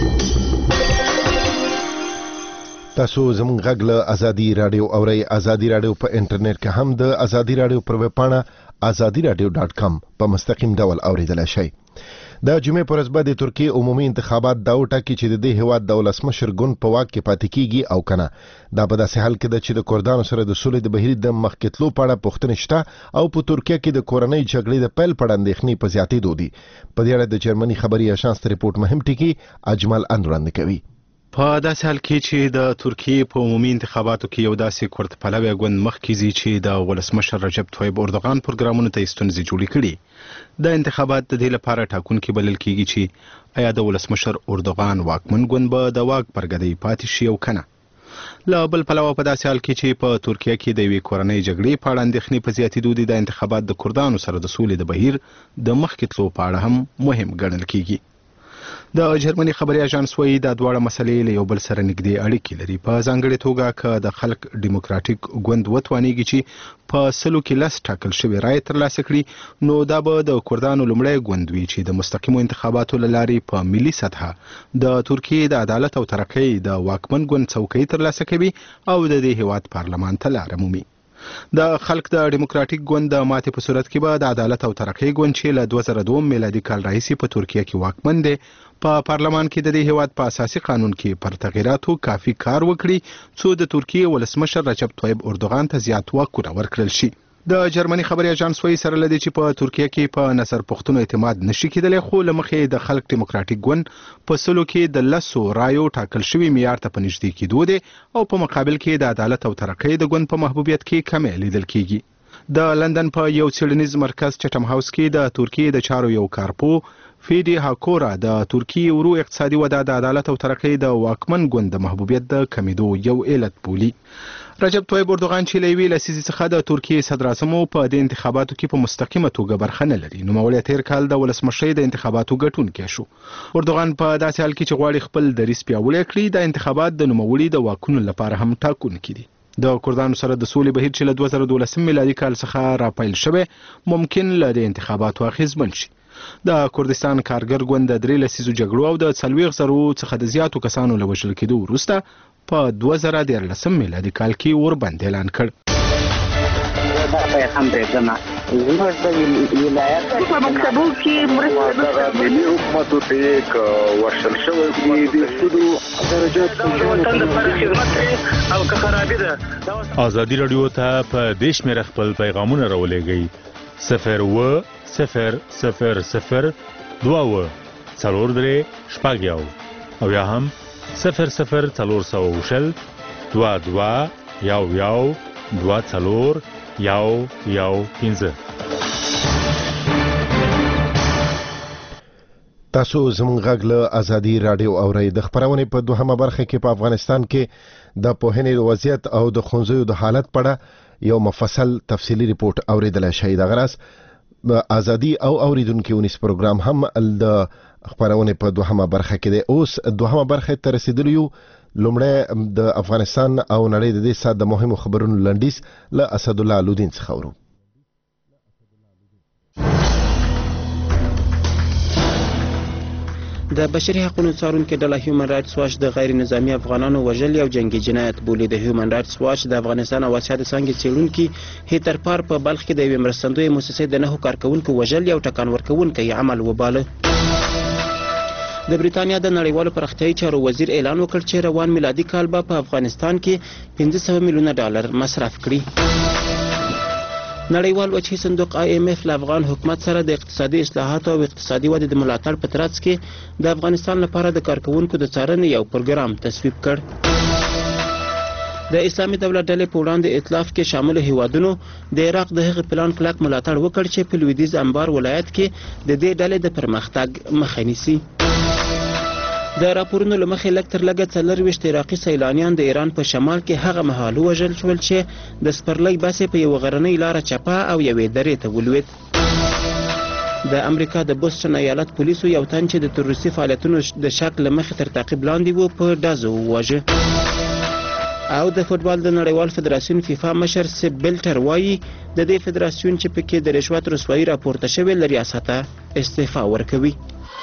تاسو زموږ غږ له ازادي راډیو اورئ. ازادي راډیو په انټرنیټ کې هم د ازادي راډیو پر ویب پاڼه ازادي راډیو ډاټ کام په مستقیم ډول اوریدلای شئ. د جمعې پر ورځ به د ترکیې عمومي انتخابات دا وټاکي چې د دې هیواد د ولسمشر ګوند په واک کې پاتې کیږي او کنه. دا په داسې حال کې ده چې د کردانو سره د سولې د بهیر د مخکې تلو په اړه پوښتنې شته او په ترکیه کې د کورنۍ جګړې د پیل په اړه اندېښنې په زیاتېدو دي. په دې اړه د جرمني خبري اژانس رپورټ مهم ټکی اجمل اندران کوي. په داسې حال کې چې د ترکیې په عمومي انتخاباتو کې یو داسې کورت پلوی ګوند مخکې ځي چې د ولسمشر رجب طیب اردوغان پروګرامونو ته ستونزې جوړې کړي. د انتخابات د دې لپاره ټاکونکي بلل کېږي چې آیا د ولسمشر اردوغان واکمن ګوند به د واک پر ګدۍ پاتې شي او کنه. له بل پلوه په داسې حال کې چې په ترکیه کې د یوې کورنۍ جګړې په اړه اندېښنې په زیاتېدو دي، د انتخابات د کردانو سره د سولې د بهیر د مخکې تلو په اړه هم مهم ګڼل کېږي. د جرمني خبري اژانس وایي دا دواړه مسلې له یو بل سره نږدې اړیکې لري. په ځانګړې توګه که د خلک ډیموکراټیک ګوند وتوانېږي چې په سلو کې لس ټاکل شوې رایې ترلاسه کړي، نو دا به د کردانو لومړی ګوند وي چې د مستقیمو انتخاباتو له لارې په ملي سطحه د ترکیې د عدالت او ترقۍ د واکمن ګوند څوکۍ ترلاسه کوي او د دې هیواد پارلمان ته لاره مومي. د خلک د ډیموکراټیک ګوند د ماتې په صورت کې به د عدالت او ترقۍ ګوند چې له دوه زره دوه میلادي کال راهیسې په ترکیه کې واکمن دی په پارلمان کې د دې هیواد په اساسي قانون کې پر تغییراتو کافي کار وکړي څو د ترکیې ولسمشر رجب طیب اردوغان ته زیات واکونه ورکړل شي. د جرمني خبري اژانس وایي سره لدی چې په ترکیه کې په نظر پښتون اعتماد نشي کېدلی، خو لمخې د خلک ډیموکراټیک ګوند په سلو کې د لسو رایو ټاکل شوی معیار ته په نږدې کېدو دی او په مقابل کې د عدالت او ترقۍ د ګوند په محبوبیت کې کمی لیدل کېږي. د لندن په یو څېړنیز مرکز چټم هاوس کې د ترکیې د چارو یو کارپو فیدی هاکورا د ترکیې ورو اقتصادي وده د عدالت او ترقۍ د واکمن ګوند د محبوبیت د کمیدو یو علت بولي. رجب طیب اردوغان چې له یوې لسیزې څخه د ترکیې صدر اعظم په دې انتخاباتو کې په مستقیمه توګه برخه نه لري، نوموړی تیر کال د ولسمشرۍ د انتخاباتو ګټونکی شو. اردوغان په داسې حال کې چې غواړي خپل دریځ پیاوړی کړي، د انتخابات د نوموړي د واکونو لپاره هم ټاکونکي دي. د کردانو سره د سولې بهیر چې له دوه زره دولسم میلادي کال څخه راپیل شوی ممکن له د انتخاباتو اغیزمن شي. د کردستان کارګر ګوند د درې لسیزو جګړو او د څلوېښت زرو څخه د زیاتو کسانو له وژل کېدو وروسته په دوه زره دیارلسم میلادي کال کې وربند اعلان کړ. دا پیغام درېږم زموږ د ولایت په مکتبو کې مرسته ملي حکومت ته یک ورشل شوی دی د سودو درجات وطن لپاره خدمت او که خرابې ده. ازادي رادیو ته په دیش مې خپل پیغامونه راولېږئ صفر و صفر صفر صفر دوه و څلور درې شپږ یو او یا هم صفر صفر څلور سوه شل دوه دوه یو یو دوه څلور یو یو پنځه. تاسو زموږ غږ له ازادي رادیو اورئ. د خبرونې په دوهمه برخه کې په افغانستان کې د پوهنې وضعیت او د ښوونځیو د حالت په اړه یو مفصل تفصیلي ریپورت اوریدل شي. د غراس ازادي او اوریدونکو ونیس پروګرام هم د خبرونې په دوهمه برخه کې دی. اوس دوهمه برخه ته رسیدلی یو. لومړی د افغانستان او نړۍ د دې سات د مهمو خبرونو لنډیز له اسد الله الودین څخه اورو. د بشري حقوقو څارونکو ډله هیومن رائټس واچ د غیر نظامی افغانانو وژل یو جنگي جنایت بولي. د هیومن رائټس واچ د افغانستان او اسیا د څنګه څېړونکي هیتر پار په بلخ کې د یوې مرستندوی مؤسسې د نهو کارکونکو وژل یو ټکان ورکوونکی عمل وباله. د بریتانیا د نړیوالو پراختیایي چارو وزیر اعلان وکړ چې روان میلادي کال به په افغانستان کې پنځه سوه میلیونه ډالر مصرف کړي. نړیوال وجهي صندوق آی ایم اف له افغان حکومت سره د اقتصادي اصلاحاتو او اقتصادي ودې د ملاتړ په ترڅ کې د افغانستان لپاره د کارکونکو د څارنې یو پروګرام تصویب کړ. د اسلامي دولت ډلې په وړاندې ائتلاف کې شامل هیوادونو د عراق د هغې پلان کلک ملاتړ وکړ چې په لویدیځ انبار ولایت کې د دې ډلې د پرمختګ مخه نیسي. د راپورونو له مخې لږ تر لږه څلرویشت عراقي سیلانیان د ایران په شمال کې هغه مهال ووژل شول چې د سپرلۍ بسې په یوه غرنۍ لاره چپه او یوې درې ته ولوېد. د امریکا د بوسټن ایالت پولیسو یو تن چې د تروریستي فعالیتونو د شک له مخې تر تعقیب لاندې و په ډزو وواژه. او د فوټبال د نړیوال فدراسیون فیفا مشر سیب بلټر وایي د دې فدراسیون چې پکې د رشوت رسوایي راپورته شوې له ریاسته استعفا ورکوي.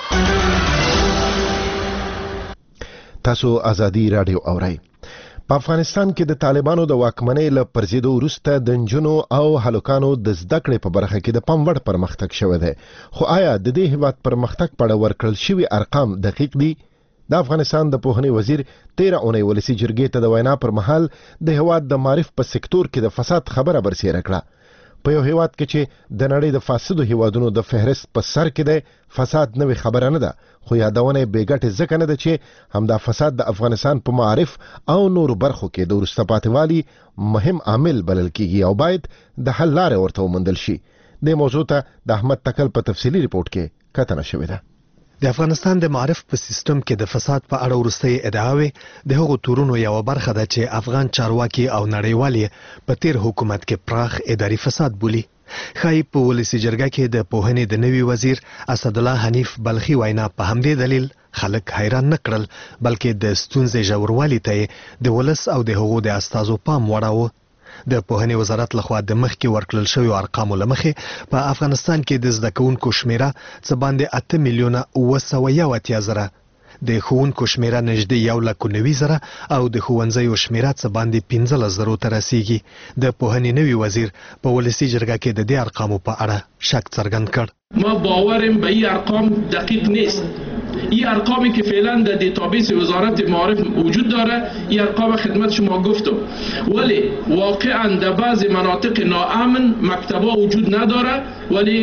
تاسو ازادي رادیو اورئ. په افغانستان کې د طالبانو د واکمنۍ له پرځېدو وروسته د نجونو او هلکانو د زده کړې په برخه کې د پام وړ پرمختګ شوی دی. خو آیا د دې هیواد پرمختګ په اړه ورکړل شوي ارقام دقیق دي؟ د افغانستان د پوهنې وزیر تیره اونۍ ولسي جرګې ته د وینا پر مهال د هیواد د معرف په سکتور کې د فساد خبره برسېره کړه. په یو هیواد کې چې د نړۍ د فاسدو هیوادونو د فهرست په سر کې دی، فساد نوې خبره نه ده، خو یادونه بې ګټې ځکه نه ده چې همدا فساد د افغانستان په معارف او نورو برخو کې د وروسته پاتې والي مهم عامل بلل کیږي او باید د حل لارې ورته وموندل شي. دې موضوع ته د احمد تکل په تفصیلي ریپورت کې کتنه شوې ده. د افغانستان د معرف په سیستم کې د فساد په اړه وروستۍ ادعاوې د هغو تورونو یو برخه ده چې افغان چارواکي او نړیوالي په تیر حکومت کې پراخ اداري فساد بولي. خای په ولسی جرګه کې د پوهنې د نوي وزیر اسد الله حنیف بلخي وینا په همدې دلیل خلک حیران نه کړل، بلکې د ستونزې ژوروالي ته د ولس او د هغو د استازو پام وړاوه. د پوهنې وزارت لخوا د مخکې ورکړل شویو ارقامو له مخې په افغانستان کې د زده کوونکو شمیره څه باندې اته میلیونه اوه سوه یو اتیا زره، د ښوونکو شمیره نږدې یو لک نوي زره او د ښوونځیو شمیره څه باندې پنځلس زرو ته رسیږي. د پوهنې نوي وزیر په ولسي جرګه کې د دې ارقامو په اړه شک څرګند کړ. ما باورم به این ارقام دقیق نیست. این ارقامی که فعلا در دیتابیس وزارت معارف وجود داره، این ارقام خدمت شما گفتم، ولی واقعا در بعض مناطق ناامن مکتبا وجود نداره، ولی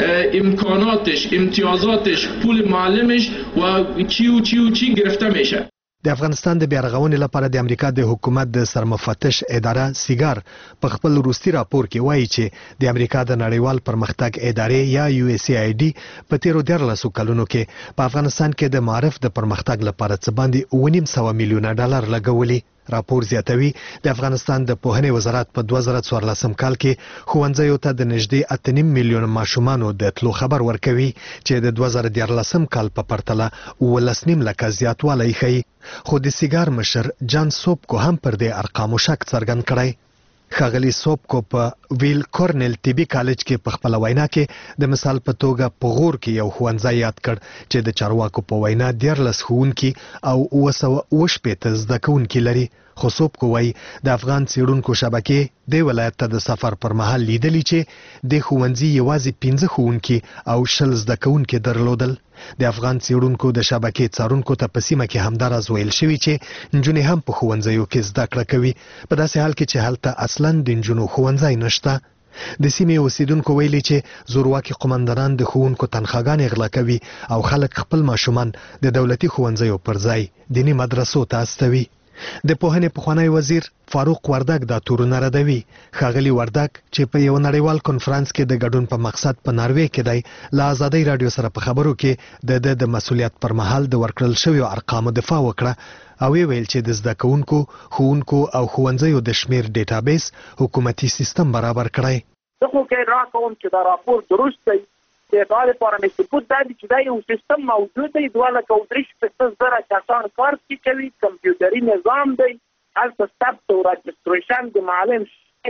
امکاناتش، امتیازاتش، پول معلمش و چی و چی و چی گرفته میشه. د افغانستان د بیارغونې لپاره د امریکا د حکومت د سرمفتش اداره سیګار په خپل وروستي راپور کې وایي چې د امریکا د نړیوال پرمختګ ادارې یا یو اس ای آی ډي په تیرو دیارلسو کلونو کې په افغانستان کې د معرف د پرمختګ لپاره څه باندې اوه نیم سوه میلیونه ډالر لګولي. راپور زیاتوي د افغانستان د پوهنې وزارت په دوه زره څوارلسم کال کې ښوونځیو ته د نږدې اته نیم میلیون ماشومانو د تلو خبر ورکوي چې د دوه زره دیارلسم کال په پرتله اوولس نیم لکه زیاتوالی ښیي. خو د سیګار مشر جان سوبکو هم پر دې ارقامو شک څرګند کړی. ښاغلي سوبکو په ویل کورنل طبي کالج کې په خپل وینا کې د مثال په توګه په غور کې یو ښوونځی یاد کړ چې د چارواکو په وینا دیارلس ښوونکي او اوه سوه اوه شپېته زده کوونکي لري. خو سوبکو وایي د افغان څېړونکو شبکې دې ولایت ته د سفر پر مهال لیدلي چې د ښوونځي یوازې پنځه ښوونکي او شل زده کوونکي درلودل. د افغان څېړونکو د شبکې څارونکو ته په سیمه کې همدا راز ویل شوي چې نجونې هم په ښوونځیو کې زده کړه کوي، په داسې حال کې چې هلته اصلاً د نجونو ښوونځی نشته. د سیمې اوسیدونکو ویلي چې زورواکي قومندانان د ښوونکو تنخواګانې غلا کوي او خلک خپل ماشومان د دولتي ښوونځیو پر ځای دیني مدرسو ته استوي. د پوهنې پخوانی وزیر فاروق وردک دا تورونه ردوي. ښاغلي وردک چې په یو نړیوال کنفرانس کې د ګډون په مقصد په ناروې کې دی له ازادۍ راډیو سره په خبرو کې د د مسؤلیت پر مهال د ورکړل شویو ارقامو دفاع وکړه او ویل چې د زده کوونکو، ښوونکو او ښوونځیو د شمیر ډیټابیس حکومتي سیستم برابر کړی. زه خو کې را کوم چې دا راپور درست دی. د ادارې لپاره مې ثبوت دا دی چې دا یو سیستم موجود دی، دوه لکه او درې شپېته زره کسان کار پکې کوي، کمپیوټري نظام دی، هلته ثبت او رجسټریشن د معلم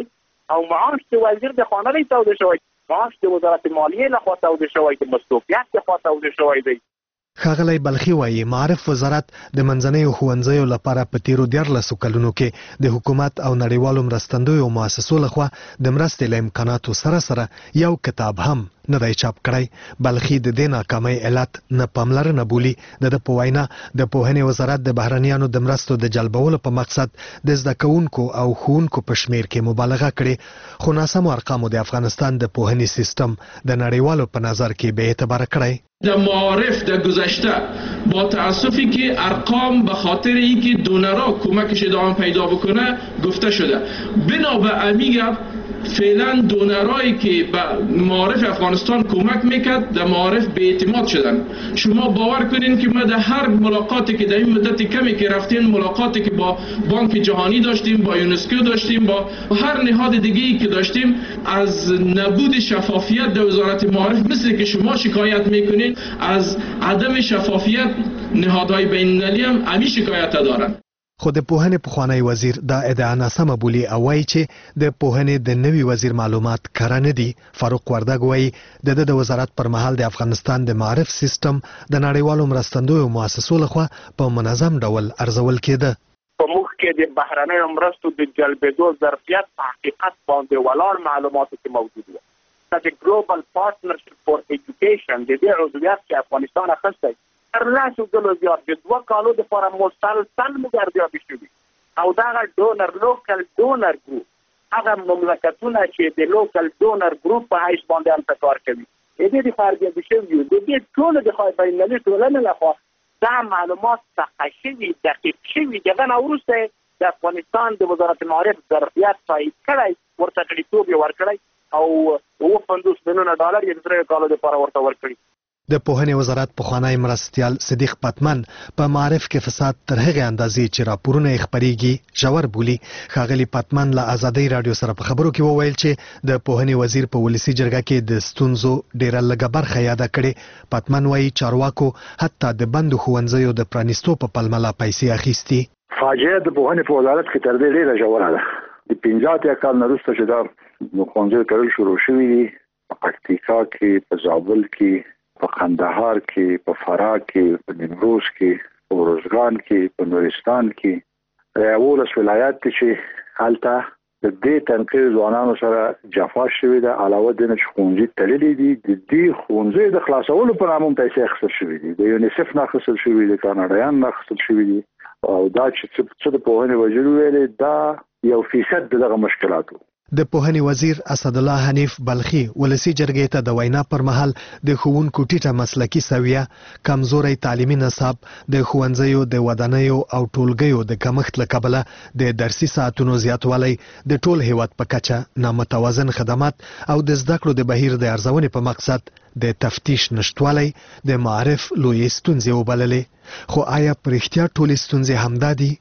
او معاش د وزیر د خانه دی توده شوی، معاش د وزارت مالیې لخوا توده شوی، د مصروفیت لخوا توده شوی دی. ښاغلی بلخي وایي معرف وزارت د منځنیو ښوونځیو لپاره په تیرو دیارلسو کلونو کې د حکومت او نړیوالو مرستندویو مؤسسو لخوا د مرستې له امکاناتو سره سره یو کتاب هم نه دی چاپ کړی. بلخي د دې ناکامۍ علت نه پاملرنه بولي. د ده په وینا د پوهنې وزارت د بهرنیانو د مرستو د جلبولو په مقصد د زده کوونکو او ښوونکو په شمیر کې مبالغه کړې، خو ناسمو ارقامو د افغانستان د پوهنې سیستم د نړیوالو په نظر کې بې اعتباره کړی. در معارف در گذشته با تأسفی که ارقام به خاطر اینکه دونرها کمکش ادامه پیدا بکنه گفته شده. بنا به امیگم فعلا دونرهایی که به معارف افغانستان کمک میکرد در معارف به اعتماد شدن. شما باور کنین که ما در هر ملاقاتی که در این مدت کمی که رفتیم، ملاقاتی که با بانک جهانی داشتیم، با یونسکو داشتیم، با هر نهاد دیگه‌ای که داشتیم، از نبود شفافیت در وزارت معارف مثل که شما شکایت میکنین، از عدم شفافیت نهادهای بین المللی هم همین شکایت دارن. خو د پوهنې پخوانی وزیر دا ادعا ناسمه بولي او وایي چې د پوهنې د نوي وزیر معلومات کره نه دي. فاروق وردک وایي د ده د وزارت پر مهال د افغانستان د معرف سیستم د نړیوالو مرستندویو مؤسسو لخوا په منظم ډول ارزول کېده. په موږ کې د بهرنیو مرستو د جلبېدو ظرفیت په حقیقت باندې ولاړ معلوماتو کې موجود و. د ګلوبل پارتنرشپ فور ایجوکیشن د دې عضویت چې افغانستان اخیستی تر لسو ځلو زیات د دوه کالو دپاره مسلسل موږ ارزیابي شوي او دغه ډونر لوکل ډونر ګروپ هغه مملکتونه چې د لوکل ډونر ګروپ په حیث باندې هلته کار کوي د دې دپاره ارزیابي شوي یو د دې ټولو د بینالمللي ټولنې لخوا دا معلومات څخه شوي دقیق شوي دغه نه وروسته د افغانستان د وزارت معارف ظرفیت تایید کړی، ورته غړیتوب یې ورکړی او اوه پنځوس میلیونه ډالر یې د دریو کالو دپاره ورته ورکړي. د پوهنې وزارت پخوانی مرستیال صدیق پتمن په معارف کې فساد تر هغې اندازې چې راپورونه یې خپریږي ژور بولي. ښاغلي پتمن له ازادۍ راډیو سره په خبرو کې وویل چې د پوهنې وزیر په ولسي جرګه کې د ستونزو ډیره لږه برخه یاده کړې. پتمن وایي چارواکو حتی د بندو ښوونځیو د پرانیستو په پلمه لا پیسې اخیستي. فاجعه د پوهنې په وزارت کې تر دې ډیره ژوره ده. د پنځه اتیا کال نه وروسته چې دا ښوونځي تړل شروع شوي دي، په پکتیکا کې، په زابل کې، په قندهار کې، په فراه کې، په نیمروز کې، په ارزګان کې، په نورستان کې، یولس ولایات دي چې هلته د دې تنقیح ځوانانو سره جفا شوې ده. علاوه د نه چې ښوونځي تړلي دي، د دې ښوونځیو د خلاصولو په نامه هم پیسې اخیستل شوي دي، د یونیسف نه اخیستل شوي دي، کاناډایان نه اخیستل شوي دي. او دا چې څه د پوهنې وزیر ویلې دا یو فیصد د دغه مشکلاتو. د پوهنې وزیر اسدالله حنیف بلخي ولسي جرګې ته د وینا پر مهال د ښوونکو ټیټه مسلکي سویه، کمزوری تعلیمي نصاب، د ښوونځیو د ودانیو او ټولګیو د کمښت له کبله د درسي ساعتونو زیاتوالی، د ټول هیواد په کچه نامتوازن خدمات او د زده کړو د بهیر د ارزونې په مقصد د تفتیش نشټوالی د معارف لویې ستونزې وبللې. خو آیا په رښتیا ټولې ستونزې همدا دي؟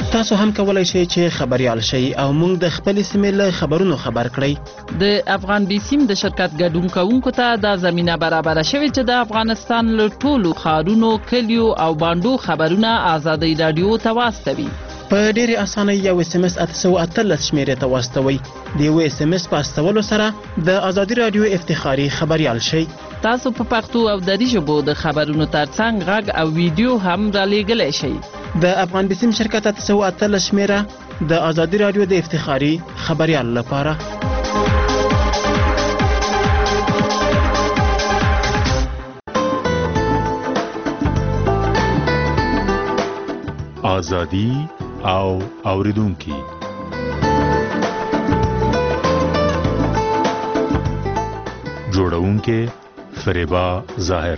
تاسو هم کولای شئ چې خبريال شئ او موږ د خپل سیمې له خبرونو خبر کړئ. د افغان بي سیم د شرکت ګډون کوونکو ته دا زمينه برابر شوې چې د افغانستان له ټولو ښارونو، کلیو او باندو خبرونه آزادۍ رادیو ته واستوي. په ډېرې اسانۍ یو اس ام اس اته سوه اتلس شمېرې ته واستوئ. د یو اس ام اس په استولو سره د ازادي رادیو افتخاري خبريال شئ. تاسو په پښتو او دري ژبو د خبرونو ترڅنګ غږ او ویډیو هم رالېږلی شئ. د افغان بسیم شرکت اته سوه اتلس شمېره د ازادي رادیو د افتخاري خبريال لپاره. ازادي او اوریدونکي جوړونکي فریبا ظاهر.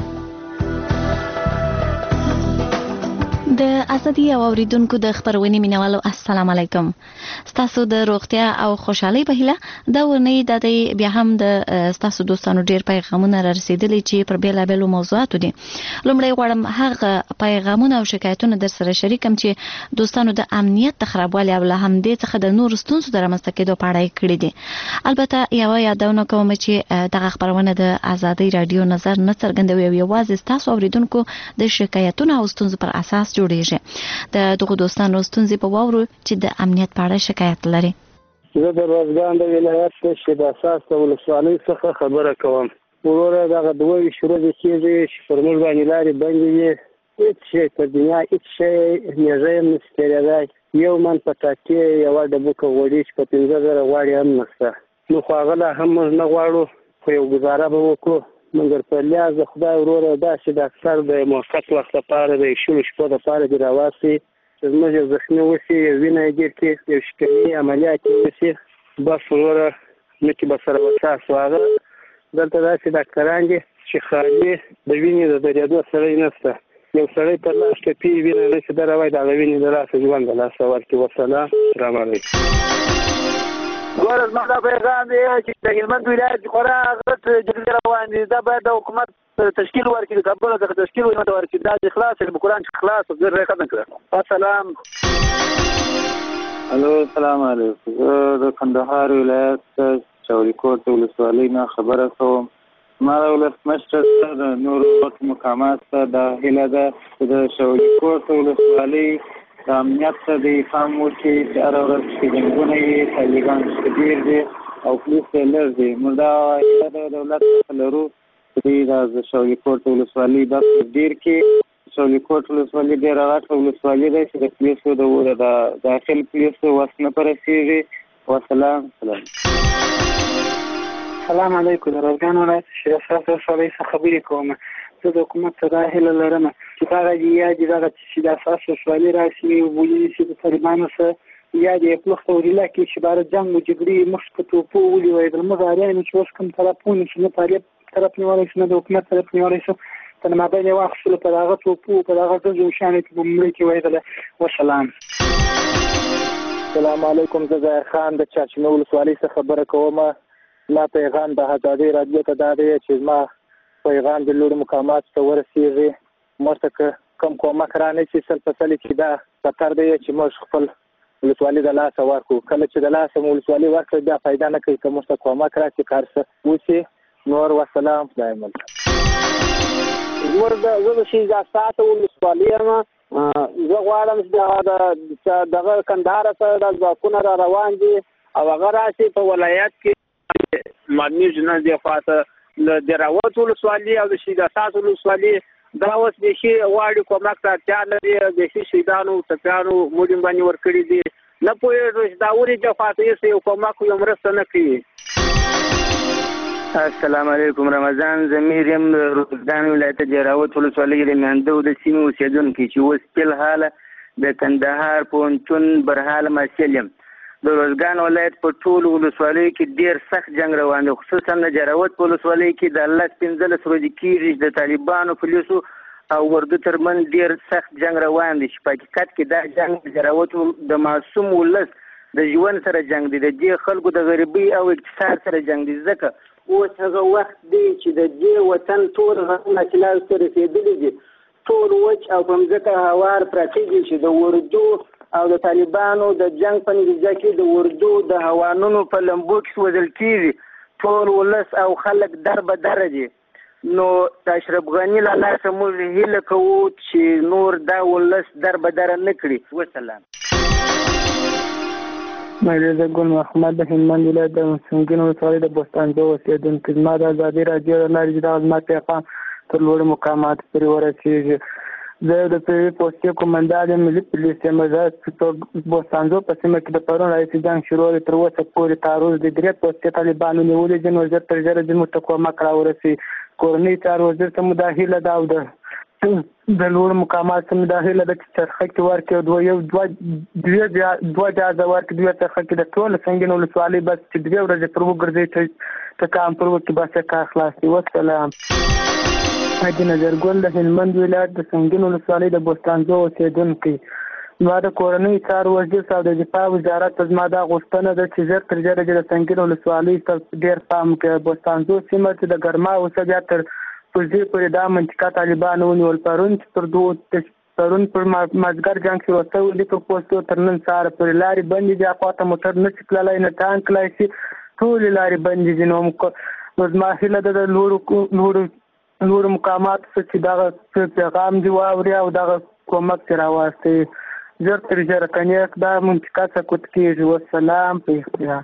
د ازادي او اوریدونکو د خبرونې مینوالو السلام علیکم. ستاسو د روغتیا او خوشحالۍ په هیله دا ورنۍ د دې بیا هم د ستاسو دوستانو ډیر پیغامونه را رسیدلي چې پر بیلابیلو موضوعاتو دي. لومړی غواړم هغه پیغامونه او شکایتونه در سره شریکم چې دوستانو د امنیت د خرابوالي او له همدې څخه د نورو ستونزو د رامنځته کېدو په اړه یې کړي دي. البته یوه یادونه کوم چې دغه خبرونه د ازادۍ رادیو نظر نه څرګندوي او یوازې ستاسو اوریدونکو د شکایتونو او ستونزو پر اساس جوړیږي. د دغه دوستانو ستونزې په واورو چې د امنیت په اړه شکایت لري. زه د روزګان د ولایت د شیب اساس د ولسوالۍ څخه خبره کوم. وروره دغه دوه ویشت ورځې کېږي چې پر موږ باندې لارې بندې دي. هېڅ شی په دنیا هېڅ شی نیږه یې نشي تېرېدی. یو من په ټاکې یوه ډبوکه غوړي چې په پنځه زره غواړي هم نشته. نو خو هغه لا هم موږ نه غواړو، خو یو ګزاره به وکړو. مګر په لیاز د خدای وروره داسې ډاکټر د موقت وخت لپاره د شلو شپو دپاره دې راواسي چې زموږ یو زخمي وشي، یو وینه یې ګیر کړي، یو شکمي عملیات یې وشي، بس وروره نکې به سره وساس. هغه دلته داسې ډاکټران دي چې خالي د وینې د درېدو سړی نشته. یو سړی پر لاس ټپي وینه نشي دروای، د هغه وینې د لاسه ژوند د لاسه ورکړي. وسلام، السلام علیکم. ګوره زما دا پیغام دی چې د هلمند ولایت خورا غټ جګړې روان دي. دا باید د حکومت تشکیل ورکړي، د کابل څخه تشکیل ورکړي. دا د خلاص د قرآن خلاص زر ختم کړه. السلام. الو السلام علیکم. زه د کندهار ولایت چوریکوټ ولسوالۍ نه خبره کوم. ما د ولسمشر د نورو مقامات ته دا هیله ده چې د چوریکوټ ولسوالۍ د امنیت ته د پام وشي چې هره ورځ چې جنګونه وي، طالبان ډېر دي او پولیس یې لږ دي. موږ دا هیله د دولت څخه لرو چې دوی د شولیکوټ ولسوالۍ دا ډېر کړي. شولیکوټ ولسوالۍ ډېره غټه ولسوالۍ ده چې د پولیسو د داخل پولیسو وس نه په رسېږي. وسلام. سلام علیکم. د روزګان ولایت شیب اساس ولسوالۍ څخه خبرې کوم. زه د حکومت څخه دا هیله لرم چې دغه یا د دغه شیب اساس ولسوالۍ راشي وبولي چې د طالبانو سره یا د پلوخ توریلا کې چې بار جنگ او جګړې مخ په توپو ولي وای د مغاریانو چې اوس کوم طرفونه چې نه طالب طرف نیولای شي، نه د حکومت طرف نیولای شي، په مابین یې واخیستلو په دغه توپو په دغه ځو شانې په مملکت کې وایدله. وسلام. السلام علیکم. زه ظاهر خان د چارچینو ولسوالۍ څخه خبره کوم. ما پیغام د ازادۍ رادیو ته دا دی چې ما پیغام د لوړو مقاماتو ته ورسېږي. موږ ته کوم کومک رانشي سل په سلې چې دا خطر دی چې موږ خپل ولسوالۍ د لاسه ورکړو. کله چې د لاسه مو ولسوالۍ ورکړو بیا فایده نه کوي که موږ ته کومک راشي کار څه وشي. نور وسلام. خدای مل. زه د شیب اساس ولسوالۍ یم. زه غواړم چې دغه کندهار څخه د ځواکونه را روان دي او هغه راشي په ولایت کې مدني جناز دی خواته د راوت ولسوالۍ او د شیب اساس ولسوالۍ دا اوس بیخي غواړي کومک ته اړتیا لري. بیخي شهیدانو ټپیانو موږ باندې ورکړي دي. نه پوهېږو چې دا ولې د خواته هېڅ یو کومک یو مرسته نه کوي. السلام علیکم. رمضان ضمیر یم د روزګان ولایت د راوت ولسوالۍ د میاندو د سیمې اوسېدونکی چې اوس فلحاله د کندهار پوهنتون برحاله محصل یم. د روزګان ولایت په ټولو ولسوالیو کې ډېر سخت جنګ روان دی، خصوصا د جراوت په ولسوالۍ کې د لس پنځلس ورځې کېږي چې د طالبانو پولیسو او اردو ترمنځ ډېر سخت جنګ روان دی چې په حقیقت کې دا جنګ د جراوت د معصوم ولس د ژوند سره جنګ دی، د دې خلکو د غریبۍ او اقتصاد سره جنګ دی. ځکه اوس هغه وخت دی چې د دې وطن ټول غرونه چې لاسته رسېدلي دي ټول وچ او په مځکه هوار پراته دي چې د اردو او د طالبانو د جنگ په نتیجه کې د اردو د هوانونو په لمبو کې سوځل کېږي ټول ولس او خلک در به دره دي. نو د اشرف غني له لاسه موږ هیله کوو چې نور دا ولس در به دره نه کړي. وسلام. مریضه ګل محمد د هلمند ولایت د سنګین ولسوالۍ د بوستانجو اوسېدونکی. زما د ازادي راډیو له لارې دا زما پیغام تر لوړو مقاماتو پورې ورسېږي. زه د پی پوستې قومندان ملي پولیس یم. زه په بوستانجو په سیمه کې د پرون راهیسې جنګ شروع دی. تر اوسه پورې تعرض د درې پوستې طالبانو نیولې دي. نو ژر تر ژره دې موږ ته کومک راورسي. کورنۍ چارو وزیر ته مو دا هیله ده او د د لوړو مقاماتو ته مو دا هیله ده چې چرخه کې ورکړي دوه یو دوه دوه جهازه ورکړي. دوه چرخه کې د ټولو سنګین ولسوالۍ بس چې دوې ورځې پر وګرځي ټکان پر وکړي بس یې کار خلاص وي. وسلام. حاجي نظرګل د هلمند ولایت د سنګین ولسوالۍ د بوستانجو اوسېدونکی. زما د کورنۍ چارو وزیر او د دفاع وزارت ته زما دا غوښتنه ده چې ژر تر ژره د سنګین ولسوالۍ ته ډېر پام کوي. بوستانجو سیمه چې د ګرما اوسه بیا تر پوزې پورې دا منطقه طالبانو ونیول. پرون چې تر دوه پرون پر مازدیګر جنګ شروع شوی دی په پوستو تر نن سهاره پورې لارې بندې دي. خواته موټر نه شي تللی نه ټانک تللی شي. ټولې لارې بندې دي. نو زما هیله ده د لوړو نور مقامات چې دغه پیغام دی واوري او دغه کومک چې راوستي. ژر تر ژره کنیک دا منطقه سقوط کېږي. وسلام. په اختیار.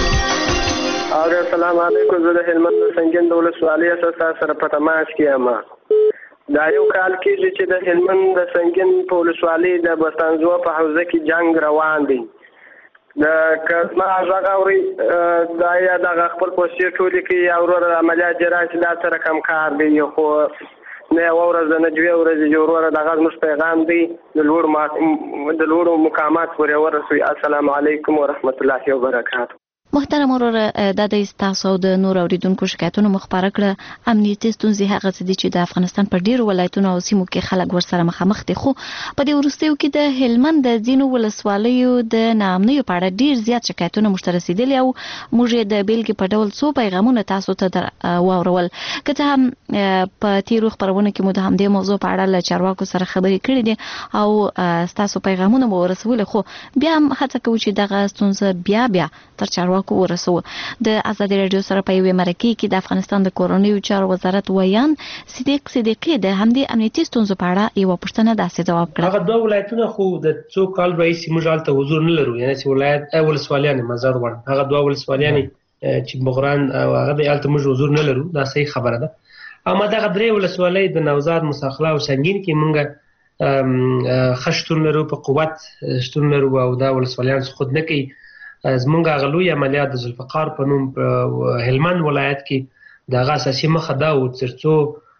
او السلام علیکم. زه د هلمند سنګین د ولسوالۍ اساس سره په تماس کې یم. دا یو کال کېږي چې د هلمند د سنګین په ولسوالۍ د بوستانجو په حوزه کې جنگ روان دی. د کسما ځای اوري دا یا د خپل پوسټ ټولې کې یا ورور عملیات جراحي دا سره کم کار دی. خو نه ورځ نه دوه ورځې جوړور د غاز مش پیغام دی د لوړ ما د لوړ مقامات پورې ورسوي. السلام علیکم ورحمت الله وبرکاته. محترم ورور د دې تاسو د نور اوریدونکو شکایتونو مخبره کړه. امنیتي ستونزې هغه څه دي چې د افغانستان په ډیرو ولایتونو او سیمو کې خلک ورسره مخامخ دي. خو په دې وروستیو کې د هلمند د ځینو ولسوالیو د ناامنیو په اړه ډیر زیات شکایتونه موږ ته رسیدلي او موږ د بیلګې په ډول څو پیغامونه تاسو ته واورول. که څه هم په تیرو خبرونه کې مو د همدې موضوع په اړه له چارواکو سره خبرې کړې دي او تاسو پیغامونه مو ورسول. خو بیا هم هڅه کوو چې دغه ستونزه بیا بیا تر چارواکو کو ورسو. د ازادي رادیو سره په یوه مرکه کې د افغانستان د کورونیو چارو وزارت ویان صدیق صدیقی د همدې امنیتي ستونزو په اړه یو پوښتنه داسې جواب کړ. هغه دوه ولایتونه خو د څو کال راځي موږ حالت حضور نه لرو. یعنی چې ولایت اول سوالیان مزار وړ هغه دوه ولسوالیان چې بغران او هغه د حالت موږ حضور نه لرو. دا صحیح خبره ده. اما دا غدري ولسوالۍ د نوزاد مساخله او سنگین کې موږ خشتون لرو په قوت شتون لرو او دا ولسوالیان خود نه کوي. زمونږ غلوی عملیات د ذوالفقار په نوم په هلمند ولایت کې د اساسي مخه دا و ترڅو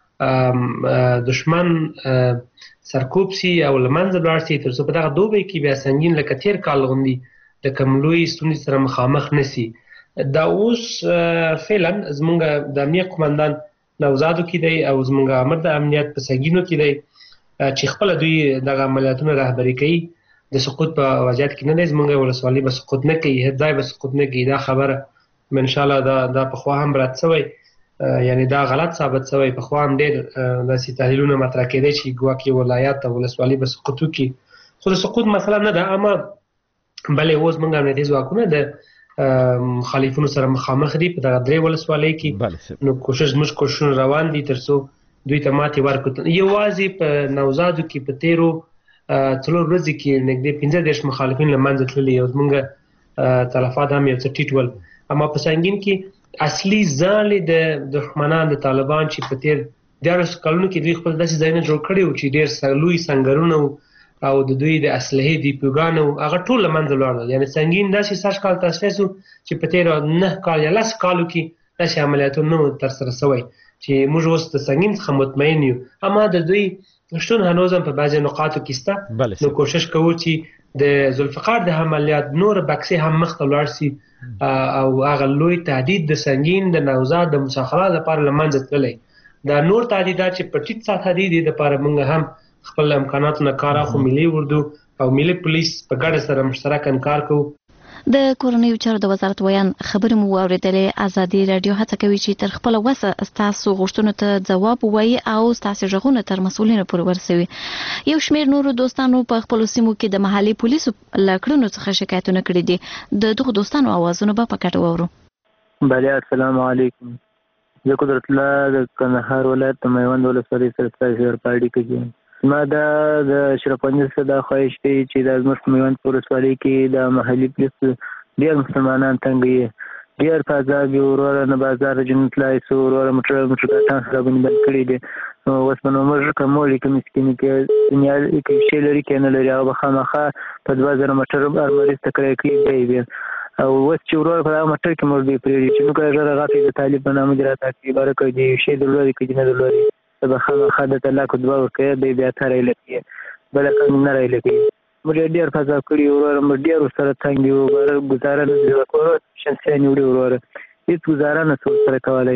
دشمن سرکوب سي او لمنځه لاړ سي ترڅو په دغه دوبه کې بیا سنگین لکه تیر کال غوندي د کملوی ستونزې سره مخامخ نسی. دا اوس فعلا زمونږ د امنیت قومندان نوزادو کې دی او زمونږ امر د امنیت په سګینو کې دی چې خپل دوی دغه عملیاتونه رهبری کوي. د سقوط په وضعیت کې نه دی. زمونږ ولسوالۍ به سقوط نه کوي. هدای به سقوط نه کوي. دا خبره ان شاء الله دا دا په خوا هم رات شوی. یعنی دا غلط ثابت شوی. په خوا هم ډېر داسې تحلیلونه مطرح کېدي چې ګواکې ولایت او ولسوالۍ به سقوط وکړي. خو د سقوط مسله نه ده. اما بلې اوس موږ امنیتي ځواکونه د مخالفینو سره مخامخ دي په دغه درې ولسوالۍ کې. نو کوشش موږ کوششونه روان دي ترڅو دوی ته ماتې ورکړو. یوازې په نوزادو کې په تیرو څلور ورځې کې نږدې پنځه دېرش مخالفین له منځه تللي او زموږ تلفات هم یو څه ټیټ ول. اما په سنګین کې اصلي ځالې د دښمنان د طالبان چې په تیر دیارلس کلونو کې دوی خپل داسې ځایونه جوړ کړي وو چې ډېر لوی سنګرونه او د دوی د اسلحې دیپوګانو هغه ټول له منځه لاړل. یعنې سنګین داسې سږ کال تاسیس و چې په تیر نه کال یا لس کالو کې داسې عملیاتونه نه وو ترسره شوی چې موږ اوس د سنګین څخه مطمئن یو. اما د دوی شتون هنوز هم په بعضي نقاطو کې سته. نو کوشش کوو چې د ذوالفقار د عملیات نور بکسې هم مخ ته لاړ سي او هغه لوی تهدید د سنگین د نوزاد د مساخره لپاره لمنځه تللی. دا نور تهدیدات چې په ټیټ سطح دي د لپاره موږ هم خپل امکاناتو نه کار اخلو. ملي اردو او ملي پولیس په ګډه سره مشترک کار کوو. د کورنیو چارو د وزارت ویان خبرې مو واورېدلې. ازادي رادیو هڅه کوي چې تر خپل وسه ستاسو غوښتنو ته ځواب ووایي او ستاسو غوښتنې تر مسؤلینو پورې ورسوي. یو شمېر نورو دوستانو په خپل سیمو کې د محلي پولیسو له کړنو څخه شکایتونه کړي دي. د دغو دوستانو اوازونه به په کټ واورو. بله السلام علیکم. زه قدرت الله د کندهار ولایت د میوند ولسوالۍ سره ستاسو سره په اړیکه کې یم. ما دا د اشرف غني څخه دا خواهش دی چې د زموږ په میوند ولسوالۍ کې د محلي پولیسو ډېر مسلمانان تنګ یې ډېر په عذاب یې وروره نه بازار جنت لای سو وروره موټر موټرګاټان سره باندې بند کړي دي. اوس په نو موږ کومولې کې مسکینې کې دنیا کې شی لري کې نه لري هغه خامخا په دوه زره موټر ارمریز تکرای کوي دی او اوس چې وروره په هغه موټر کې موږ دی پرېږدي چې موږ هغه غافي د طالب په نامه دي راته کې باره کوي دی شی د لوري کې نه د لوري د خامخا د طلاق دوه ورکوي دی بیا ته رایلکي بل کوم نه رایلکي موږ ډېر فضا کړي وروره موږ ډېر سره څنګه یو بار گزاره نه وکړو شخصي نیوړي وروره هیڅ گزاره نه سره کولای.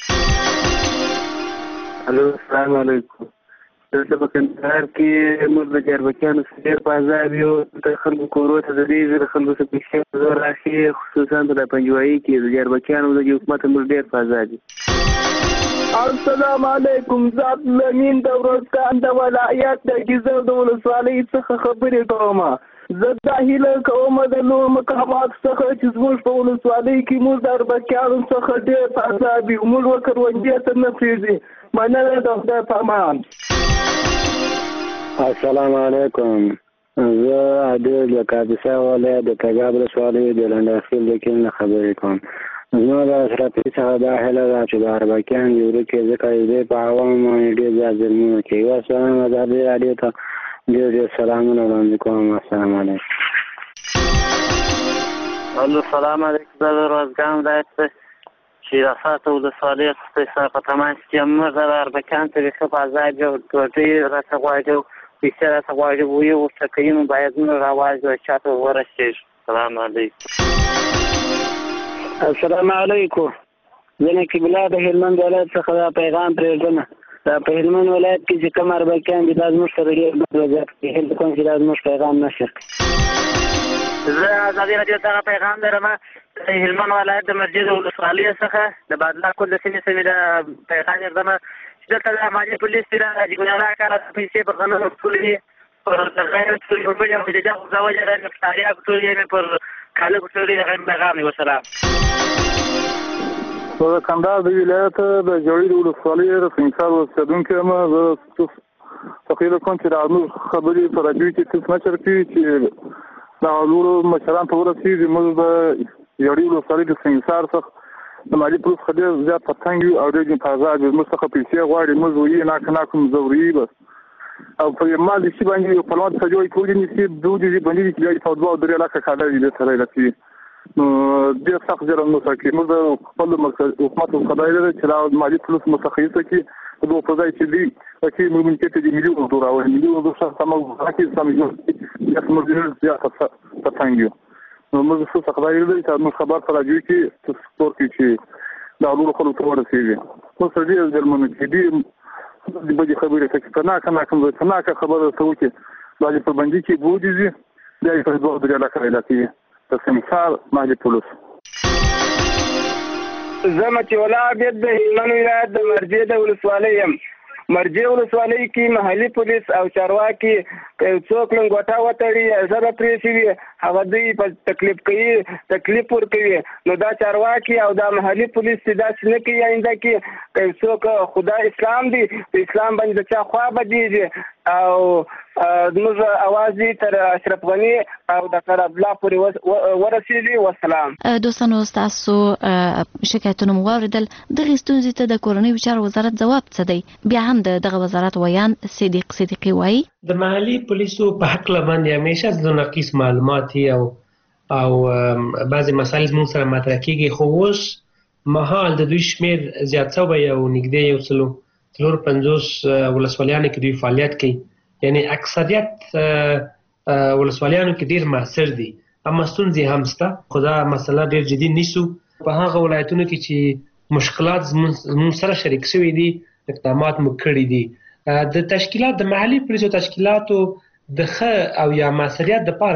الو السلام علیکم. دلته په کندهار کې موږ د جربکیانو ډېر په عذاب یو د خلکو کورو ته د دې د خلکو څخه پیسې زور راشي خصوصا د پنجوایي کې د جربکیانو د حکومت موږ ډېر په عذاب دي. السلام علیکم. ذات لمین د ورځکان د ولایت د ګیزر د ولسوالۍ څخه خبرې کوم. زه دا هیله کوم د نور مقامات څخه چې زموږ په ولسوالۍ کې موږ د اربکیانو څخه ډېر په عذاب یو موږ وکروندې ته نه پرېږدي. مننه د خدای په امان. السلام علیکم. زه عادل د کاپیسا ولایت د تګاب ولسوالۍ د لنډخیل د کلي نه خبرې کوم. زما د اشرفي څخه دا هیله ده چې د اربکیان د ورکې ځکه دوی په عوامو باندې ډېر زیات ظلمونه کوي. والسلام ازادي راډیو ته ډېر ډېر سلامونه وړاندې کوم. السلام علیکم. الو السلام علیکم. زه د روزګان ولایت چې راساته ولسوالۍ څخه په تماس کې موږ د اربکیان طریقه په عذاب او ټوټې راته غواړو پیسې راته غواړو وي ورته کوي نو باید موږ راوازو چاته ورسېږو. السلام علیکم. السلام علیکم. زه نقیب الله د هلمند ولایت څخه دا پیغام پرېږدم. دا په هلمند ولایت کې چې کوم اربکیان دي دا زموږ سره ډېر بد وضعیت کوي. هیله کوم چې دا زموږ پیغام نشر کړي. زه ازادي راډیو ته پیغام لرم د هلمند ولایت د مسجد ولسوالۍ څخه د بادلا کل د سیمې سیمې د پیغام لرم چې دلته د محلي پولیس سره د ګناه کار پیسې په قانون ټولې پر غیر ټولې په بیا د دغه زواج د مختاریا ټولې پر کاله ټولې غیر پیغام وسلام. د کندهار د ولایت د جوړې ولسوالۍ د سنگسار اوسیدونکی یم. زه تقریبا کوم چې د نور خبرې په راډیو کې څه نشر کوي چې دا نورو مشران ته ورسېږي. موږ د جوړې ولسوالۍ د سنگسار څخه د مالي پولیس څخه ډېر زیات په تنګ یو او ډېر په عذاب یو. موږ څخه پیسې غواړي موږ وایي ناکه ناکه مزوري بس او په مال د شي باندې یو پلوان څخه جوړې ټولې نیسي دودې باندې چې په دوه او درې لاکه کاله دې سره لکي نو ډېر سخت جرم نو سکي. موږ د خپل حکومت خدای لري چې دا مالي پولیس متخصص کی د په ځای چې دی چې موږ ممکن ته د مليون ډالر او مليون ډالر څخه موږ راکې سمې یو څه موږ زیات په تنګ یو. نو موږ څه خدای لري چې موږ خبر سره راځي چې سپورت کې چې دا ټول خلک ته ورسېږي. نو سره دې ځلمنه چې دې د بده خبره ته کنا کنا کوم کنا خبره ته وکي دا په باندې کې بودی دي دا په دوه درې لاکه لکه د سمسار محلي پولیس. زه متي ولا عبد د هلمند ولایت د مرجې د ولسوالۍ یم. مرجې ولسوالۍ کې محلي پولیس او چارواکي څوک لنګوټه وتړي زه به پرې شي هغه دوی په تکلیف کوي تکلیف ورکوي. نو دا چارواکي او دا محلي پولیس چې داسې نه کوي آینده کې څوک خدا اسلام دی په اسلام باندې د چا خوا بدېږي او زموږ اواز دی تر اشرف غني او ډاکټر عبدالله پورې ورسېږي. والسلام. دوستانو ستاسو شکایتونه مو واورېدل. دغې ستونزې ته د کورنیو چارو وزارت ځواب څه دی؟ بیا هم د دغه وزارت ویان صدیق صدیقي وایي د محلي پولیسو په حق باندې همیشه د ناقص معلومات او او بعضې مسایل زموږ سره مطرح کېږي خو اوس مهال د دوی شمېر زیات شوی او نږدې یو سلو څلور پنځوس ولسوالیانو کې دوی فعالیت کوي. یعنی اکثریت ولسوالیانو کې ډېر محصر دي اما ستونزې هم شته خو دا مسله ډېر جدي نیسو. په هغه ولایتونو کې چې مشکلات زموږ سره شریک شوي دي اقدامات مو کړي دي. د تشکیلات د محلي پولیسو تشکیلاتو د ښه او یا موثریت دپاره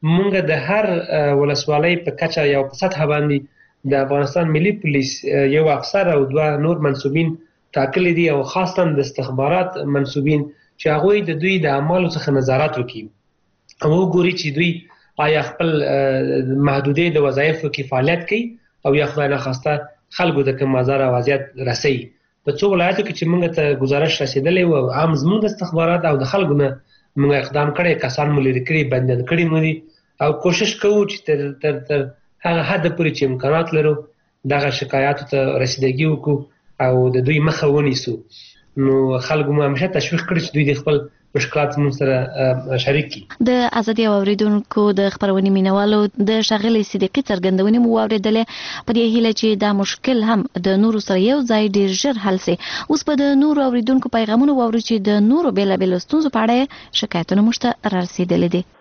مونږ د هر ولسوالۍ په کچه یو په سطح باندې د افغانستان ملي پولیس یو افسر او دوه نور منصوبین ټاکلي دي او خاصه د استخبارات منصوبین چې هغوی د دوی د اعمالو څخه نظارت وکړي او وګوري چې دوی آیا خپل محدودې د وظایفو کې فعالیت کوي او یا خدای ناخواسته خلکو د کوم آزار او اذیت رسوي. په څو ولایتو کې چې موږ ته ګزارش رسېدلی و عام زموږ د استخبارات او د خلکو نه موږ اقدام کړی، کسان مو لرې کړي، بندیان کړي مو دي او کوشش کوو چې تر تر تر هغه حد پورې چې امکانات لرو دغه شکایاتو ته رسیدګي وکړو او د دوی مخه ونیسو. نو خلکو مو همیشه تشویق کړي چې دوی د خپل مشکلات موږ سره شریک کړي. د ازادي اوریدونکو د خبرونې مینوالو د ښاغلي صدیقي څرګندونې مو واورېدلې په دې هیله چې دا مشکل هم د نورو سره یو ځای ډیر ژر حل سي. اوس په د نورو اوریدونکو پیغامونه واورو چې د نورو بیلابیلو ستونزو په اړه شکایتونه موږ ته رارسېدلي دي.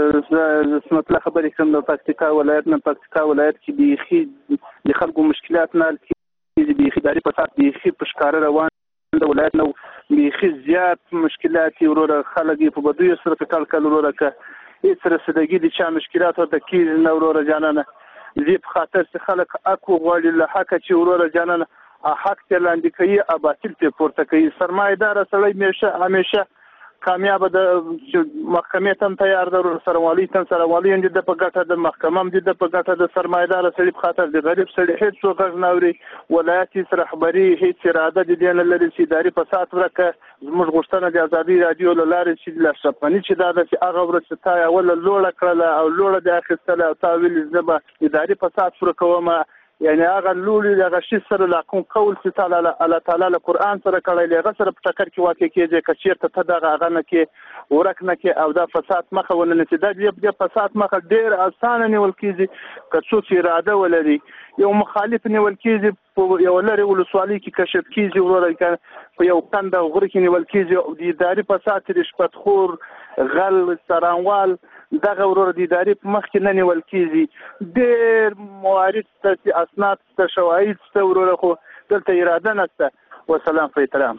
زه سمت له خبرې کوم د پکتیکا ولایت نه. پکتیکا ولایت کې بیخي د خلکو مشکلات نه حل بیخي اداري فساد بیخي په ښکاره روان د ولایت نو بیخي زیات مشکلات وروره خلک په بدوی سره کټال کول وروره که هیڅ رسیدګي د چا مشکلات ورته کېږي نه وروره جانانه زی په خاطر چې خلک اکو غواړي له حقه چې وروره جانانه حق ته لاندې کوي او باطل ته پورته کوي. سرمایه‌دار سړی همیشه همیشه کامیاب د محکمې ته تیار در سروالی ته سروالی اند د په ګټه د محکمه هم د په ګټه د سرمایدار سړي په خاطر د غریب سړي هیڅ څوک نه اوري. ولایت رهبری هیڅ اراده د دین لري چې اداري فساد ورکه. زموږ غوښتنه د ازادي رادیو لاره چې لا شپنی چې دا د هغه ورته تا ولا لوړه کړله او لوړه د اخیستله او تا ویل زما اداري فساد ورکوم. یعنی هغه لولي دغه شی سره لا کوم قول چې تعالی الله تعالی له قران سره کړی لغه سره په ټکر کې واقع کېږي کچیرته ته دغه هغه نه کې ورک نه کې او دا فساد مخه ولنه چې دا د فساد مخه ډیر اسانه نیول کېږي که څوک اراده ولري یو مخالف نیول کېږي په یو لري ولسوالۍ کې کشف کېږي وروره په یو کند غره کې نیول کېږي او د اداري فساد رشوت خور غل سرانوال دغه ورور د اداري په مخ کې نه نیول کېږي. ډېر موارد ته اسناد ته شواهد ته وروره خو دلته اراده نشته. وسلام په احترام.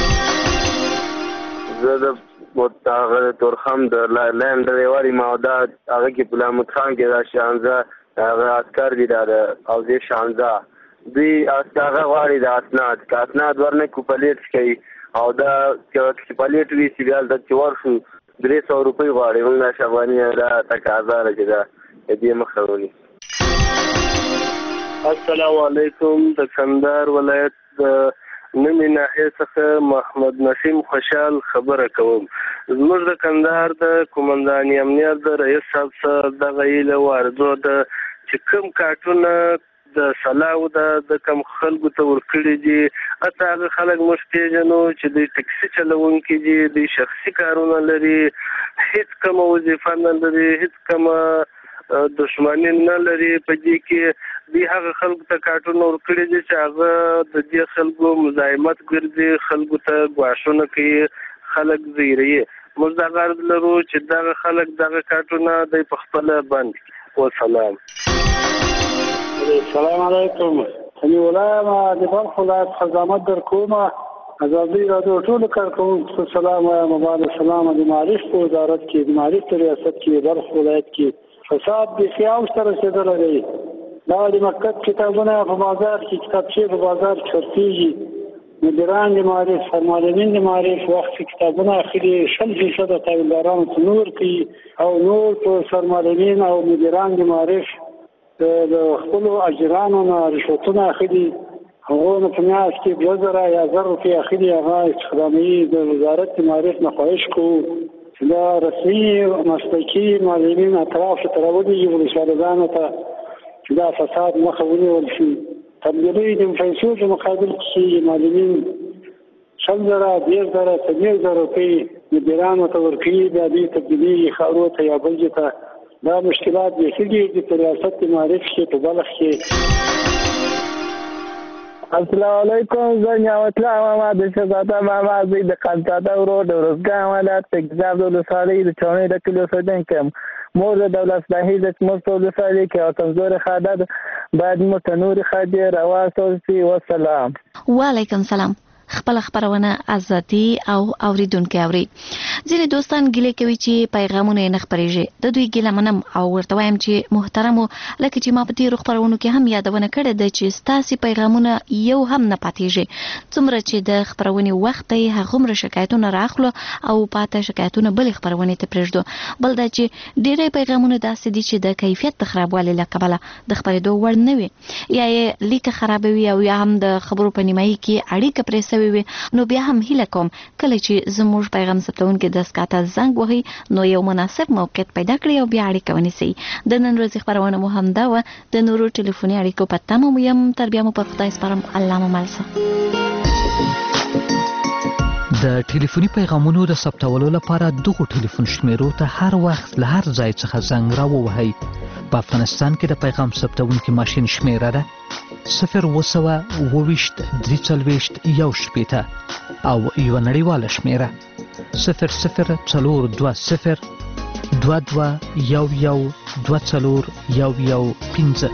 زه د متغیر تورخم د لاین ډریوري ماده هغه کې بلامت خان کې دا شانزه هغه عسكر دي دا او دې شانزه دوی هغه غواړي د اسناد که اسناد ورنه کوپلیټ کوي او دا کوپلیټ وی سیګال د چور شو درې سو روپۍ غواړي. موږ شاباني دا تقاضا راځي دا دې مخاوري. السلام علیکم. د کندهار ولایت د نومي ناحیه څخه محمد نسیم خوشحال خبره کوم. زموږ د کندهار د قومنداني امنیت د رئیس صاحب سره دغه ایله وارزو د چې کوم کارټونه د سلاو د کم خلکو ته ورکړي دي اته هغه خلک موږ پیژنو چې د ټکسي چلوونکي دي د شخصي کارونه لري هیڅ کوم وظیفه نه لري هیڅ کوم دشمنی نه لري په دې کې دی هغه خلکو ته کارټونه ورکړي دي چې هغه د دې خلکو مزاحمت ګرځي خلکو ته ګواښونه کوي خلک زیری موږ دا غرض لرو چې دغه خلک دغه کارټونه د په خپل بند. والسلام. السلام علیکم. اني ولاما د بلخ ولایت خزامت در کومه ازادي رادیو ټول کارکونکو سلام وایم. بعد سلام د معرفت په وزارت کې د معرفت ریاست کې بلخ ولایت کې فساد د خیال سره رسیدلی دی. دا د مکتب کتابونه په بازار کې کتابچې په بازار کې خرڅېږي. مدیران د معرف سرمالمین د معرف وخت کتابونه اخلي شل فیصده تابعدارانو ته نور کوي او نور په سرمالمین او مدیران د معرف د خپل اجرانو نه رشوتونه اخلي. هغه نه په میاشت کې دوه زره یا زر روپۍ اخلي. هغه استخدامي د وزارت د معرف نه خواهش کوو چې دا رسمي مسلکي معلمین اطراف ته راولیږي ولسوالیانو ته چې دا فساد مخه ونیول شي. تبدیلي د پیسو په مقابل کې معلمین شل زره دېرش زره څلوېښت زره روپۍ مدیرانو ته ورکوي. بیا دې تبدیلي ښارونو ته یا بل ځای ته دا مشکلات بیخي دي د ریاست د معرف کې په بلخ کې. السلام علیکم. زه نعمت الله محمد د شهزاده محمد زوی د قنطاده ورور د ورزګان ولایت په ګذاب د ولسوالۍ د چونې د کلي اوسېدونکی یم. مور د دولت صلاحي ده چې موږ په ولسوالۍ کې یوه کمزورې خاده ده باید موږ ته نورې خادې راواستول شي. والسلام. وعلیکم سلام. خپل خبرونه ازادي او اوریدونکو اوري. ځینې دوستان ګیلې کوي چې پیغامونه نه خبريږي. د دوی ګیله منم او ورته وایم چې محترمو لکه چې ما په تیرو خبرونو کې هم یادونه کړې ده چې ستاسو پیغامونه یو هم نه پاتېږي. څومره چې د خبرونې وخت یې هغومره شکایتونه راخلو او پاته شکایتونه بل خبرونې ته پرېږدو. بل دا چې ډېری پیغامونه داسې دي چې د کیفیت د خرابوالي له کبله د خبرېدو وړ نه وي یا یې لیک خرابوي او یا هم د خبرو په نیمایي کې اړیکه پرې سوې وي. نو بیا هم هیله کوم کله چې زموږ پیغام ثبتونکي د سکاته زنګ وهي نو یو مناسب موقعیت پیدا کړي او بیا اړیکه ونیسي. د نن ورځې خبرونه مو هم دا وه. د نورو ټلیفوني اړیکو په تمه مو یم. تر بیا مو پر خدای سپارم. الله مو مل شه. د ټلیفوني پیغامونو د ثبتولو لپاره دغو ټلیفون شمیرو ته هر وخت له هر ځای څخه زنګ راووهئ. په افغانستان کې د پیغام ثبتونکي ماشین شمیره ده صفر اوه سوه اوه ویشت درې څلوېښت یو شپېته او یوه نړیواله شمیره صفر صفر څلور دوه صفر دوه دوه یو یو دوه څلور یو یو پنځه.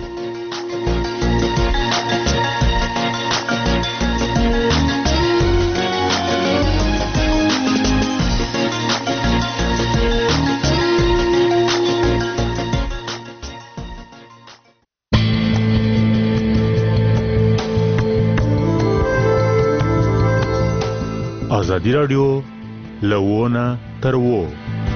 ازادي راډیو له ونه تر وو